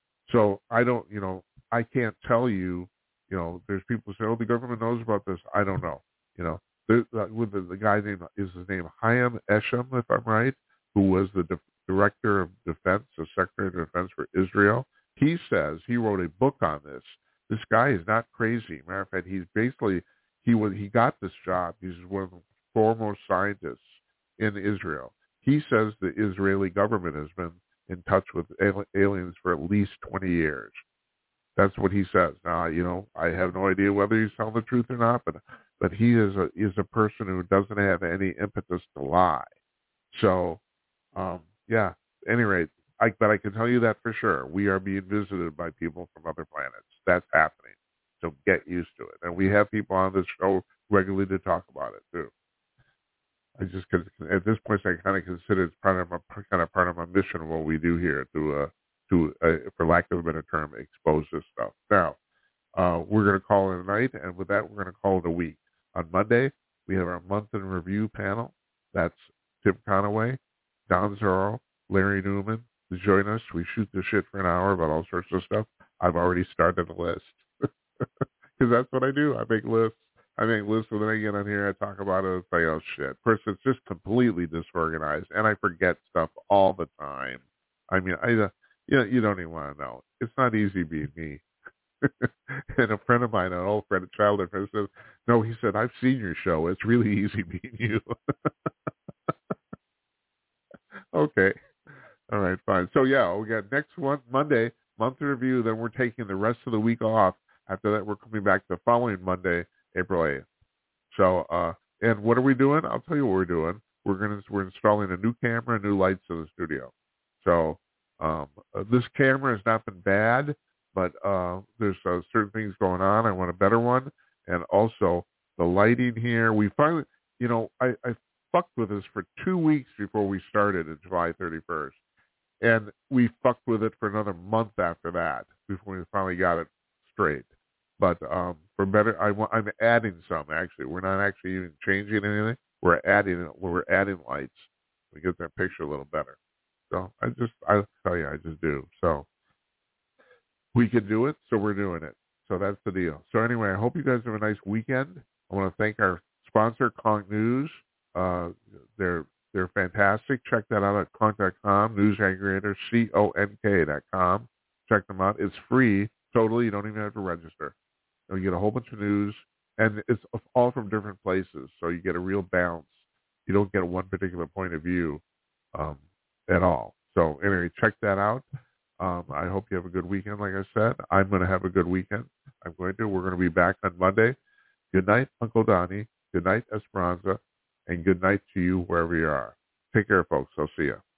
So I don't, you know, I can't tell you, you know, there's people who say, oh, the government knows about this. I don't know. You know, the, uh, with the, the guy named, is his name Chaim Eshem, if I'm right, who was the de- director of defense, the secretary of defense for Israel. He says he wrote a book on this. This guy is not crazy. Matter of fact, he's basically, he was, he got this job. He's one of the foremost scientists in Israel. He says the Israeli government has been in touch with aliens for at least twenty years. That's what he says. Now, you know, I have no idea whether he's telling the truth or not, but but he is a is a person who doesn't have any impetus to lie. So, um, yeah. At any rate, I, but I can tell you that for sure. We are being visited by people from other planets. That's happening. So get used to it. And we have people on this show regularly to talk about it too. I just at this point I kind of consider it's part of my kind of part of my mission of what we do here to uh, to uh, for lack of a better term expose this stuff. Now uh, we're going to call it a night, and with that we're going to call it a week. On Monday we have our month in review panel. That's Tim Conaway, Don Zorro, Larry Newman to join us. We shoot the shit for an hour about all sorts of stuff. I've already started a list because that's what I do. I make lists. I make lists when I get on here. I talk about it and say, oh, shit. First, it's just completely disorganized, and I forget stuff all the time. I mean, I, uh, you know, you don't even want to know. It's not easy being me. And a friend of mine, an old friend, a childhood friend, says, no, he said, I've seen your show. It's really easy being you. Okay. All right, fine. So, yeah, we got next one, Monday, month in review. Then we're taking the rest of the week off. After that, we're coming back the following Monday, April eighth. So, uh, and what are we doing? I'll tell you what we're doing. We're gonna we're installing a new camera, new lights in the studio. So, um, uh, this camera has not been bad, but uh, there's uh, certain things going on. I want a better one, and also the lighting here. We finally, you know, I, I fucked with this for two weeks before we started on July thirty-first, and we fucked with it for another month after that before we finally got it straight. But um, for better, I want, I'm adding some, actually. We're not actually even changing anything. We're adding We're adding lights. We get that picture a little better. So I just, I tell you, I just do. So we can do it, so we're doing it. So that's the deal. So anyway, I hope you guys have a nice weekend. I want to thank our sponsor, Conk News. Uh, they're they're fantastic. Check that out at conk dot com, news aggregator, C O N K dot com. Check them out. It's free, totally. You don't even have to register. You get a whole bunch of news, and it's all from different places, so you get a real balance. You don't get one particular point of view um, at all. So anyway, check that out. Um, I hope you have a good weekend, like I said. I'm going to have a good weekend. I'm going to. We're going to be back on Monday. Good night, Uncle Donnie. Good night, Esperanza. And good night to you wherever you are. Take care, folks. I'll see you.